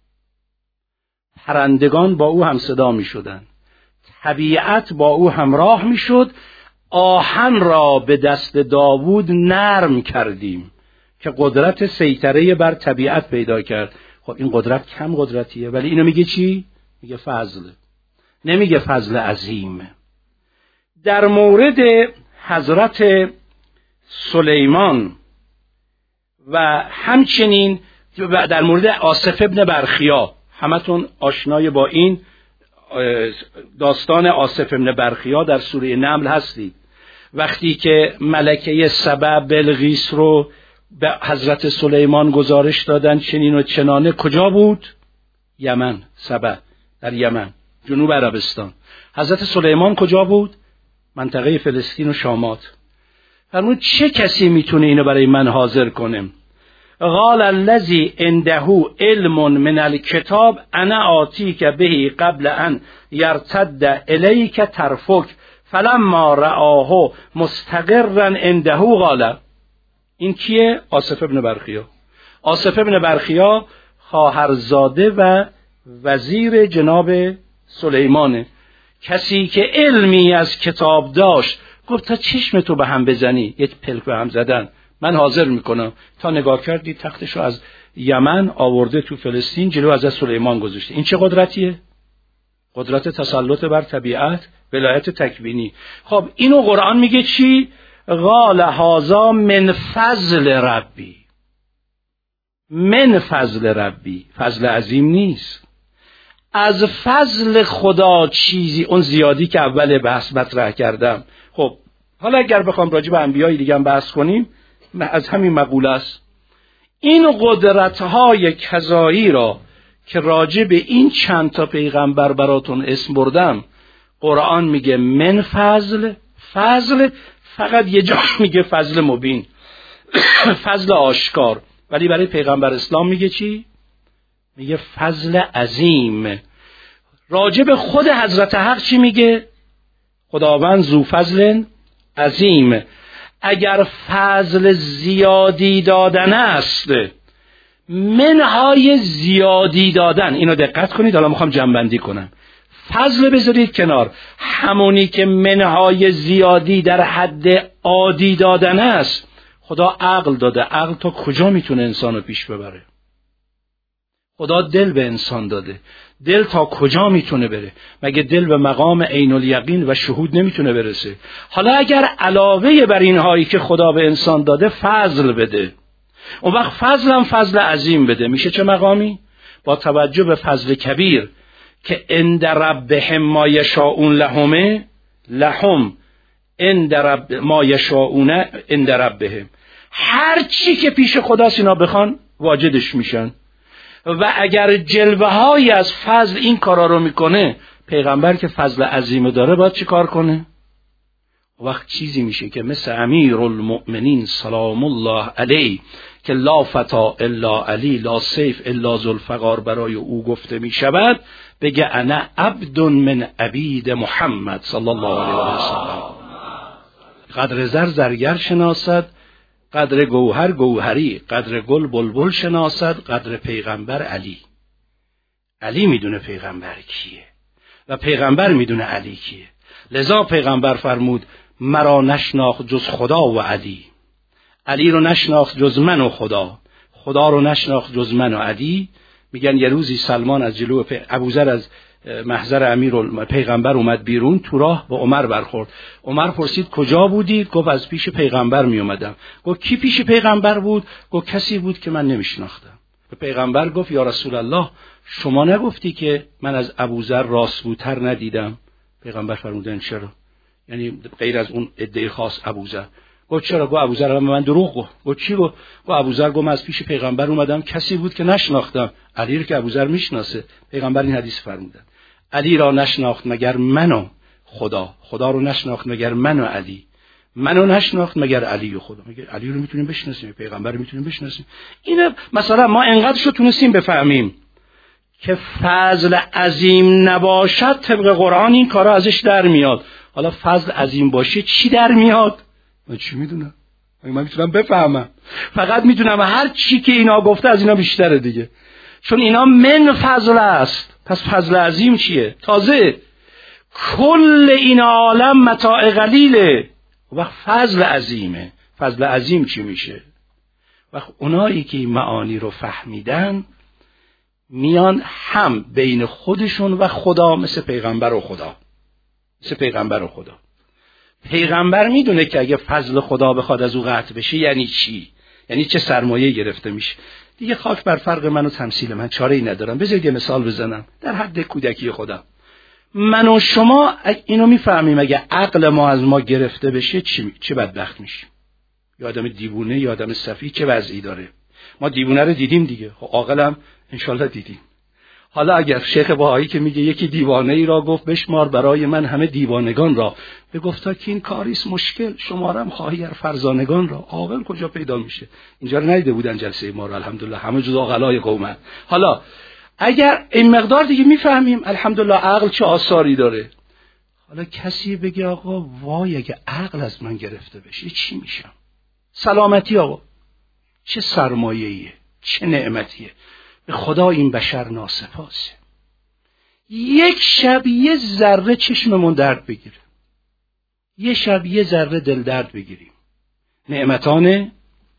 پرندگان با او هم صدا می شدن، طبیعت با او همراه می شد. آهن را به دست داوود نرم کردیم که قدرت سیطره بر طبیعت پیدا کرد. خب این قدرت کم قدرتیه، ولی اینو میگه چی؟ میگه فضل، نمیگه فضل عظیم. در مورد حضرت سلیمان و همچنین در مورد آصف ابن برخیا، همتون آشنای با این داستان آصف ابن برخیا در سوره نمل هستید. وقتی که ملکه سبع بلقیس رو به حضرت سلیمان گزارش دادن چنین و چنانه، کجا بود؟ یمن، سبع در یمن، جنوب عربستان. حضرت سلیمان کجا بود؟ منطقه فلسطین و شامات. فرمود چه کسی میتونه اینو برای من حاضر کنه؟ قال الذی عنده علم من الکتاب انا آتیک به قبل ان یرتد الیک طرفک فلما رآه مستقرا عنده قال. این کیه؟ آصف ابن برخیا. آصف ابن برخیا خواهرزاده و وزیر جناب سلیمانه، کسی که علمی از کتاب داشت. گفت تا چشم تو به هم بزنی، یک پلک به هم زدن، من حاضر میکنم. تا نگاه کردی تختشو از یمن آورده تو فلسطین، جلو از سلیمان گذاشته. این چه قدرتیه؟ قدرت تسلط بر طبیعت، ولایت تکوینی. خب اینو قرآن میگه چی؟ قال هذا من فضل ربی. من فضل ربی، فضل عظیم نیست. از فضل خدا چیزی، اون زیادی که اول بحث مطرح کردم. خب حالا اگر بخوام راجع به انبیای دیگه هم بحث کنیم، از همین مقوله است. این قدرت‌های کذایی را که راجع به این چند تا پیغمبر براتون اسم بردم، قرآن میگه من فضل. فضل فقط یه جا میگه فضل مبین، فضل آشکار، ولی برای پیغمبر اسلام میگه چی؟ میگه فضل عظیم. راجع به خود حضرت حق چی میگه؟ خداوند ذو فضل عظیم. اگر فضل زیادی دادن است، منهای زیادی دادن، اینو دقت کنید، حالا میخوام جمع‌بندی کنم. فضل بذارید کنار، همونی که منهای زیادی در حد عادی دادن است. خدا عقل داده، عقل تا کجا میتونه انسانو پیش ببره؟ خدا دل به انسان داده، دل تا کجا میتونه بره؟ مگه دل به مقام عین الیقین و شهود نمیتونه برسه؟ حالا اگر علاوه بر اینهایی که خدا به انسان داده فضل بده، اون وقت فضلم فضل عظیم بده، میشه چه مقامی؟ با توجه به فضل کبیر که عند ربهم ما یشاءون لهم لهم عند رب ما یشاءون عند ربهم، هر چی که پیش خداست اینا بخوان واجدش میشن. و اگر جلوه های از فضل این کارا رو میکنه، پیغمبر که فضل عظیم داره باید چی کار کنه؟ وقت چیزی میشه که مثل امیر المؤمنین سلام الله علیه که لا فتا الا علی لا سیف الا ذوالفقار برای او گفته میشود، بگه انا عبد من عبید محمد صلی الله علیه و سلم. قدر زر زرگر شناسد، قدر گوهر گوهری، قدر گل بلبل شناسد، قدر پیغمبر علی. علی میدونه پیغمبر کیه و پیغمبر میدونه علی کیه. لذا پیغمبر فرمود مرا نشناخت جز خدا و علی، علی رو نشناخت جز من و خدا، خدا رو نشناخت جز من و علی. میگن یه روزی سلمان از جلو ابوذر از محضر امیر پیغمبر اومد بیرون، تو راه با عمر برخورد. عمر پرسید کجا بودی؟ گفت از پیش پیغمبر می اومدم. گفت کی پیش پیغمبر بود؟ گفت کسی بود که من نمیشناختم. به پیغمبر گفت یا رسول الله شما نگفتی که من از ابوذر راستگوتر ندیدم؟ پیغمبر فرمودن چرا؟ یعنی غیر از اون عده خاص ابوذر. گفت چرا؟ گفت ابوذر من دروغ گفت. گفت چی گفت؟ گفت ابوذر گفت من از پیش پیغمبر اومدم کسی بود که نشناختم. علی رو که ابوذر میشناسه. پیغمبر این حدیث فرمودن علی را نشناخت مگر من و خدا، خدا رو نشناخت مگر من و علی، منو نشناخت مگر علی و خدا. مگر علی رو میتونیم بشناسیم، پیغمبر رو میتونیم بشناسیم. اینه مثلا ما انقدرشو تونستیم بفهمیم که فضل عظیم نباشد طبق قرآن این کارا ازش در میاد. حالا فضل عظیم باشه چی در میاد؟ من چی میدونم؟ من میتونم بفهمم، فقط میدونم هر چی که اینا گفته از اینا بیشتره دیگه، چون اینا من فضل است. پس فضل عظیم چیه؟ تازه کل این عالم متاع قلیله، وقت فضل عظیمه. فضل عظیم چی میشه؟ وقت اونایی که این معانی رو فهمیدن میان هم بین خودشون و خدا، مثل پیغمبر و خدا، مثل پیغمبر و خدا. پیغمبر میدونه که اگه فضل خدا بخواد از او قطع بشه یعنی چی، یعنی چه سرمایه گرفته میشه. دیگه خاک بر فرق من و تمثیل من، چاره ای ندارم. بذارید یه مثال بزنم در حد کودکی خودم. من و شما اینو میفهمیم اگه عقل ما از ما گرفته بشه چی چه بدبخت میشیم. یا آدم دیوونه یا آدم سفیه چه وضعی داره. ما دیوونه رو دیدیم دیگه، خب عاقلم انشالله دیدیم. حالا اگر شیخ بهایی که میگه یکی دیوانه ای را گفت بشمار برای من همه دیوانگان را، به گفتا که این کاریست مشکل شمارم خواهی ار فرزانگان را. عاقل کجا پیدا میشه؟ اینجا رو ندیده بودن جلسه ما رو الحمدلله، همه جز عاقلای قومن. حالا اگر این مقدار دیگه میفهمیم الحمدلله عقل چه آثاری داره. حالا کسی بگه آقا وای اگه عقل از من گرفته بشه چی میشم؟ سلامتی آقا چه سرمایه‌ایه، چه نعمتیه. به خدا این بشر ناسپاسه. یک شب یه ذره چشممون درد بگیره، یه شب یه ذره دل درد بگیریم. نعمتان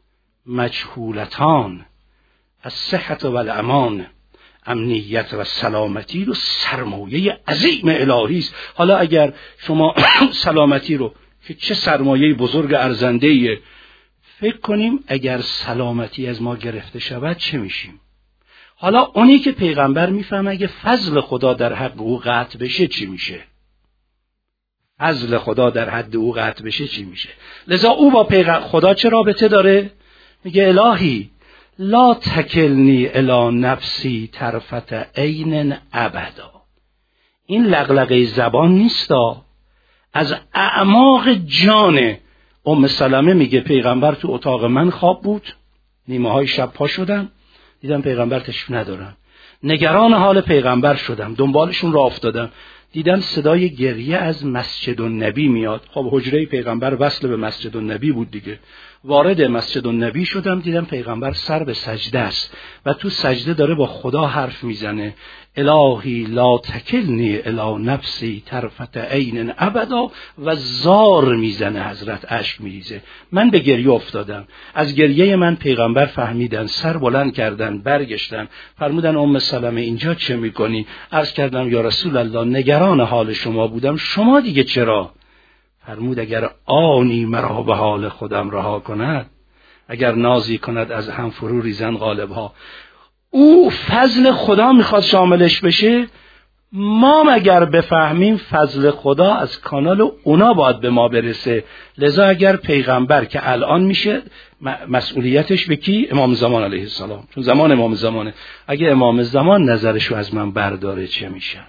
مجهولتان از صحت و الامان، امنیت و سلامتی رو سرمایه عظیم الهی است. حالا اگر شما سلامتی رو که چه سرمایه بزرگ ارزنده‌ایه، فکر کنیم اگر سلامتی از ما گرفته شود چه میشیم؟ حالا اونی که پیغمبر میفهمه اگه فضل خدا در حق او قطع بشه چی میشه؟ فضل خدا در حد او قطع بشه چی میشه؟ لذا او با پیغمبر خدا چه رابطه داره؟ میگه الهی لا تکلنی الی نفسی طرفت عین ابدا. این لغلقه زبان نیستا، از اعماق جان. ام سلمه میگه پیغمبر تو اتاق من خواب بود، نیمه های شب پا شدم دیدم پیغمبر تشریف ندارم، نگران حال پیغمبر شدم، دنبالشون را افتادم، دیدم صدای گریه از مسجد النبی میاد. خب حجره پیغمبر وصل به مسجد النبی بود دیگه. وارد مسجد النبی شدم دیدم پیغمبر سر به سجده است و تو سجده داره با خدا حرف میزنه. الهی لا تکلنی الی نفسی طرفت عین ابدا و زار میزنه، حضرت اشک میریزه. من به گریه افتادم، از گریه من پیغمبر فهمیدن، سر بلند کردن، برگشتن، فرمودن ام سلمه اینجا چه میکنی؟ عرض کردم یا رسول الله نگران حال شما بودم، شما دیگه چرا؟ فرمود اگر آنی مرا به حال خودم رها کند، اگر نازی کند از هم فرو ریزن غالبها. او فضل خدا میخواد شاملش بشه، ما مگر بفهمیم فضل خدا از کانال اونا باید به ما برسه. لذا اگر پیغمبر که الان میشه مسئولیتش به کی؟ امام زمان علیه السلام، چون زمان امام زمانه. اگه امام زمان نظرشو از من برداره چه میشم؟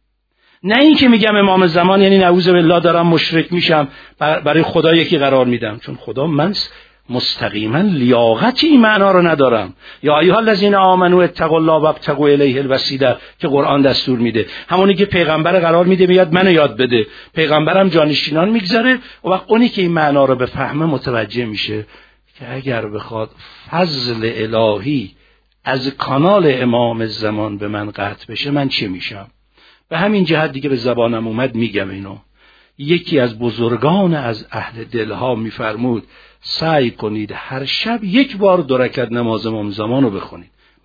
نه این که میگم امام زمان یعنی نعوذ بالله دارم مشرک میشم، برای خدا یکی قرار میدم، چون خدا من مستقیما لیاقتی این معنا رو ندارم. یا ایها الذین آمنوا اتقوا الله وابتغوا الیه الوسیله که قرآن دستور میده، همونی که پیغمبر قرار میده میاد منو یاد بده، پیغمبرم جانشینان میگذاره. و وقت اونی که این معنا رو بفهمه متوجه میشه که اگر بخواد فضل الهی از کانال امام زمان به من قطع بشه من چی میشم؟ به همین جهت دیگه به زبانم اومد میگم اینو. یکی از بزرگان از اهل دلها میفرمود سعی کنید هر شب یک بار دو رکعت نماز امام زمان رو بخونید.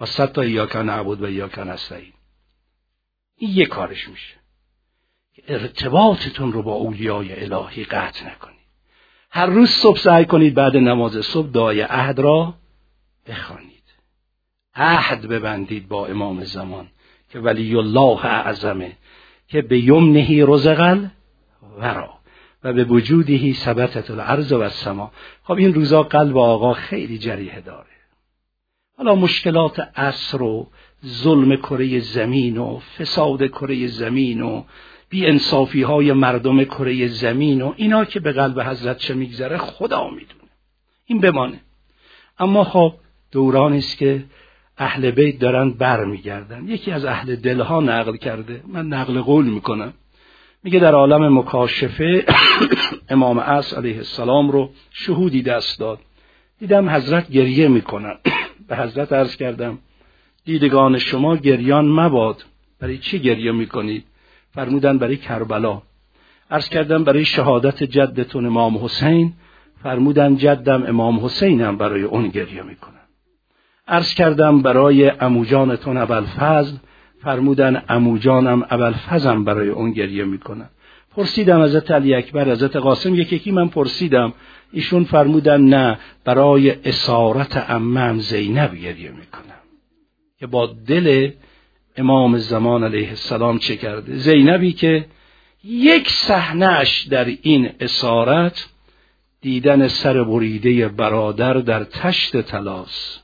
با صد تا ایاک نعبد و ایاک نستعین. این یک کارش میشه که ارتباطتون رو با اولیای الهی قطع نکنید. هر روز صبح سعی کنید بعد نماز صبح دعای عهد را بخوانید. عهد ببندید با امام زمان که ولی الله اعظمه که به یمنه رزق الورا و به وجودهی ثبتت الارض و السما. خب این روزا قلب آقا خیلی جریحه داره. حالا مشکلات عصر و ظلم کره زمین و فساد کره زمین و بی انصافی های مردم کره زمین و اینا که به قلب حضرت چه میگذره خدا میدونه، این بمانه. اما خب دورانی است که اهل بیت دارن بر میگردن. یکی از اهل دلها نقل کرده، من نقل قول میکنم، میگه در عالم مکاشفه امام عصر علیه السلام رو شهودی دست داد، دیدم حضرت گریه میکنن. به حضرت عرض کردم دیدگان شما گریان مباد، برای چی گریه میکنید؟ فرمودن برای کربلا. عرض کردم برای شهادت جدتون امام حسین؟ فرمودن جدم امام حسینم برای اون گریه میکنن. عرض کردم برای عموجانتون ابوالفضل؟ فرمودن عموجانم ابوالفضلم برای اون گریه میکنن. پرسیدم حضرت علی اکبر، حضرت قاسم؟ یکی یکی من پرسیدم، ایشون فرمودن نه، برای اسارت عمم زینب گریه میکنم که با دل امام زمان علیه السلام چه کرده. زینبی که یک صحنه‌اش در این اسارت دیدن سر بریده برادر در تشت طلاست.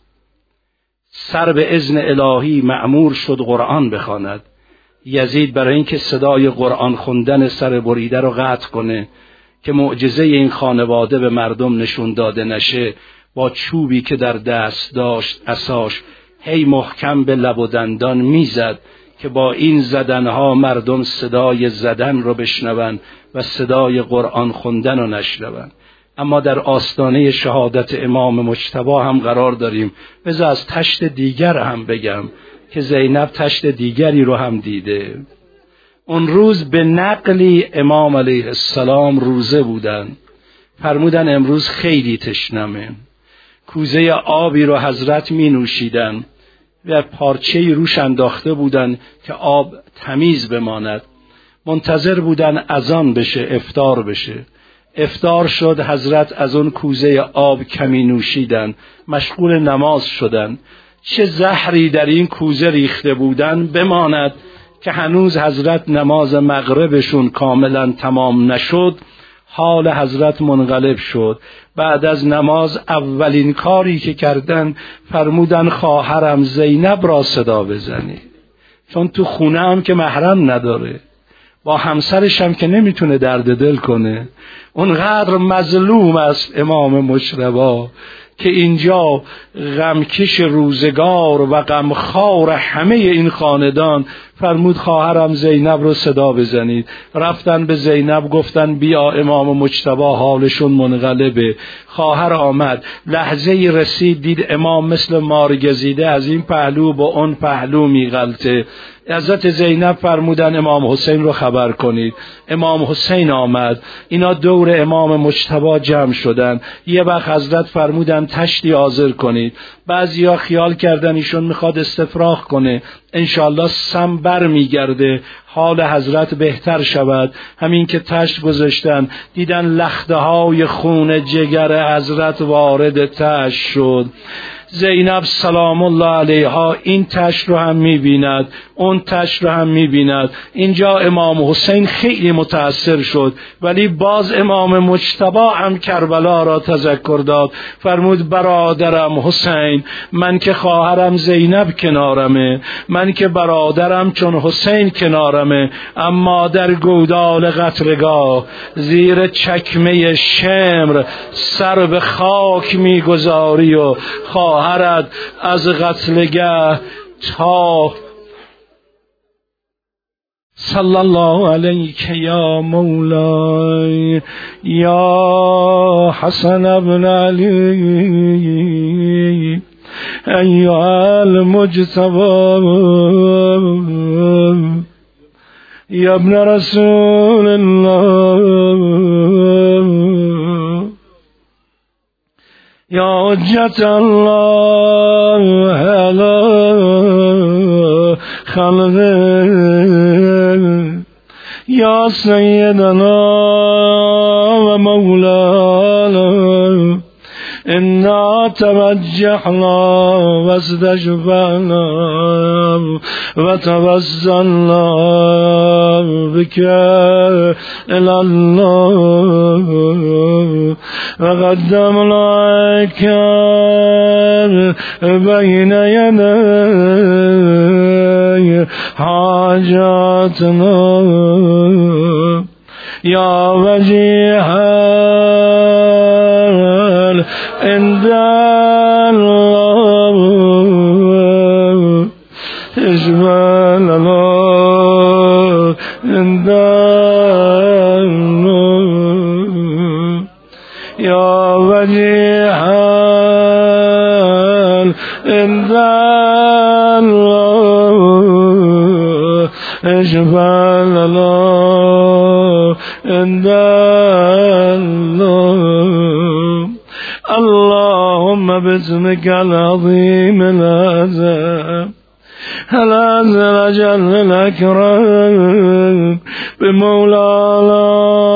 سر به اذن الهی مأمور شد قرآن بخواند. یزید برای اینکه صدای قرآن خوندن سر بریده رو قطع کنه که معجزه این خانواده به مردم نشون داده نشه، با چوبی که در دست داشت عصاش هی محکم به لب و دندان میزد که با این زدنها مردم صدای زدن رو بشنون و صدای قرآن خوندن رو نشنون. اما در آستانه شهادت امام مجتبی هم قرار داریم. بذار از تشت دیگر هم بگم که زینب تشت دیگری رو هم دیده. اون روز به نقلی امام علیه السلام روزه بودن، فرمودن امروز خیلی تشنمه. کوزه آبی رو حضرت می نوشیدن و پارچه‌ای روش انداخته بودن که آب تمیز بماند. منتظر بودن اذان بشه افطار بشه. افطار شد، حضرت از اون کوزه آب کمی نوشیدن، مشغول نماز شدن. چه زهری در این کوزه ریخته بودن بماند که هنوز حضرت نماز مغربشون کاملا تمام نشد. حال حضرت منقلب شد. بعد از نماز اولین کاری که کردن فرمودن خواهرم زینب را صدا بزنید، چون تو خونه هم که محرم نداره، با همسرش هم که نمیتونه درد دل کنه. اونقدر مظلوم است امام مجتبی که اینجا غمکش روزگار و غمخوار همه این خاندان فرمود خواهرم زینب رو صدا بزنید. رفتن به زینب گفتن بیا امام مجتبی حالشون منقلبه. خواهر آمد، لحظه رسید دید امام مثل مارگزیده از این پهلو با اون پهلو میغلطه. حضرت زینب فرمودن امام حسین رو خبر کنید. امام حسین آمد، اینا دور امام مجتبی جمع شدن. یه وقت حضرت فرمودن تشتی حاضر کنید. بعضیا خیال کردن ایشون میخواد استفراغ کنه، انشالله سم بر میگرده حال حضرت بهتر شود. همین که تشت گذاشتن دیدن لخته های خون جگر حضرت وارد تشت شد. زینب سلام الله علیها این تشت رو هم میبیند، اون تشت رو هم میبیند. اینجا امام حسین خیلی متاثر شد، ولی باز امام مجتبی هم کربلا را تذکر داد. فرمود برادرم حسین، من که خواهرم زینب کنارمه، من که برادرم چون حسین کنارمه، اما در گودال قتلگاه زیر چکمه شمر سر به خاک میگذاری و خواهرت از قتلگاه تا صلی الله علیک یا مولای یا حسن ابن علی ایها المجتبی یا ابن رسول الله یا حجت الله علی خلقه یا سیدنا و مولانا إنا توجهنا واستشفعنا وتوسلنا بك إلى الله وقدمناك بين يدي حاجاتنا يا وجيها عند الله اشفع لنا عند الله يا وجيها عند الله اشفع لنا عند الله اللهم باسمك العظيم الأعظم الأعز الأجل الأكرم بمولانا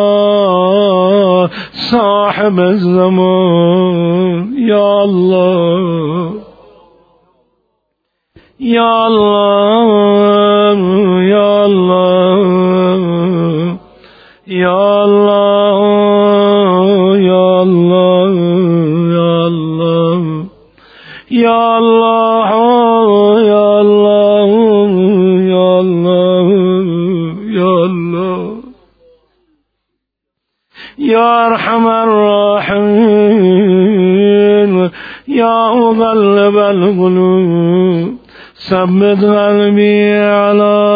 صاحب الزمان يا الله يا الله يا الله يا الله يا الله يا الله يا الله يا الله يا الله يا أرحم الراحمين يا مقلب القلوب ثبت قلبي على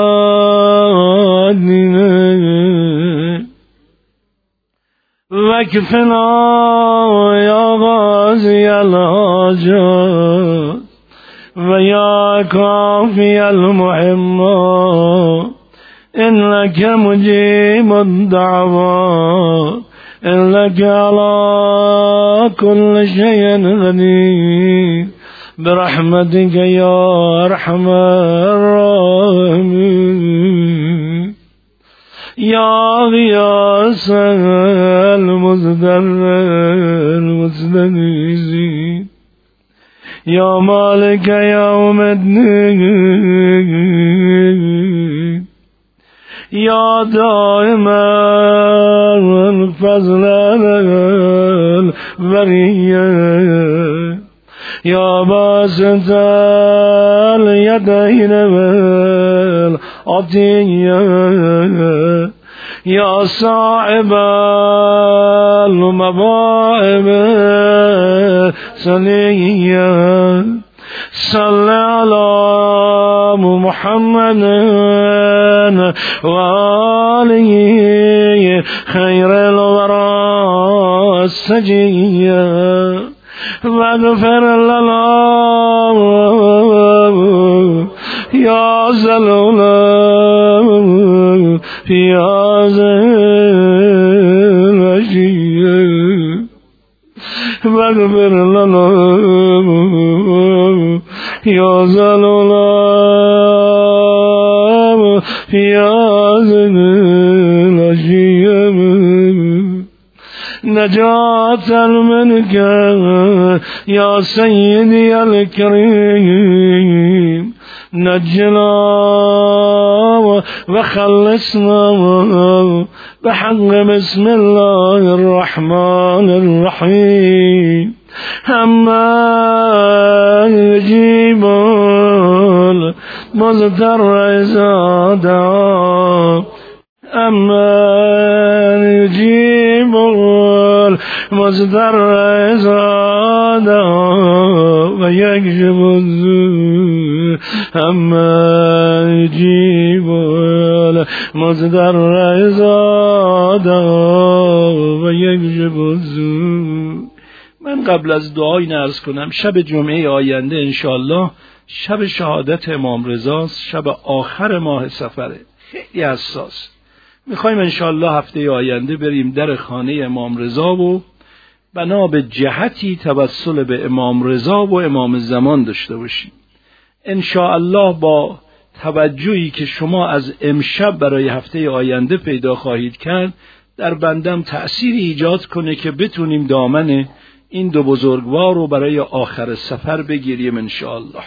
دينك واكفنا يا غازي الحاجات ويا كافي المحمات إنك مجيب الدعوات إنك على كل شيء قدير برحمتك يا أرحم الراحمين يا غياث المزدر المستغيثين يا مالك يوم الدين يا دائم الفضل البرية يا باسط اليدين والعطية يا صاحب المواهب السنية صل على محمد وآله خير الورى السجية واغفر لنا يا زلولا يا زلولا واغفر لنا يا زلولا يا زلولا نجاة منك يا سيدي الكريم نجنا وخلصنا بحق بسم الله الرحمن الرحيم أما يجيب المضطر إذا دعا أما يجيب المضطر إذا دعا ويكشف السوء أما يجيب المضطر إذا دعا ويكشف السوء. من قبل از دعای عرض کنم شب جمعه آینده انشاءالله شب شهادت امام رضاست، شب آخر ماه صفره، خیلی حساس. میخوایم انشاءالله هفته آینده بریم در خانه امام رضا و بنا به جهتی توسل به امام رضا و امام زمان داشته باشیم. انشاءالله با توجهی که شما از امشب برای هفته آینده پیدا خواهید کرد در بندم تأثیری ایجاد کنه که بتونیم دامن این دو بزرگوار رو برای آخر سفر بگیریم انشاءالله.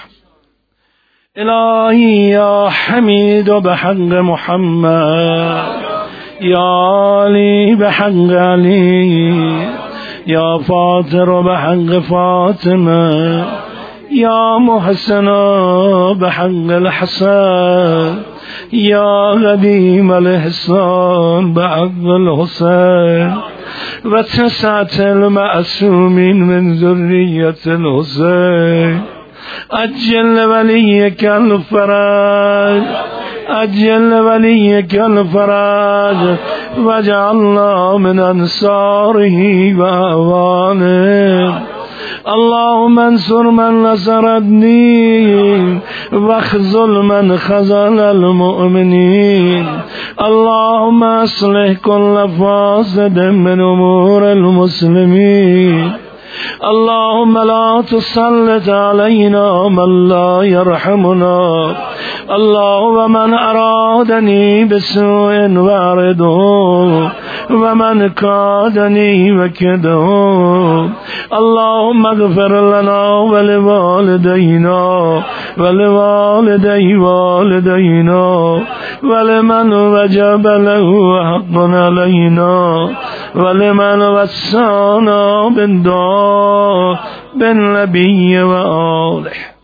الهی یا حمید و به حق محمد، یا علی به حق علی، یا فاطر و به حق فاطمه، یا محسن به حق الحسن، یا قدیم الحسان به حق الحسین، و تسعة المعصومین من ذریة الحسین. عجل ولیک الفرج، عجل ولیک الفرج، وجعلنا من انصاره و اعوانه. اللهم انصر من نصر الدين واخذل من خذل المؤمنين. اللهم اصلح كل فاسد من امور المسلمين. اللهم لا تسلط علينا من لا يرحمنا. اللهم من أرادني بسوء وارده، ومن كادني وكده. اللهم اغفر لنا ولوالدينا ولوالدي والدينا ولمن وجب له حق علينا ولمن وسانا بالدعاء بالنبي وآله.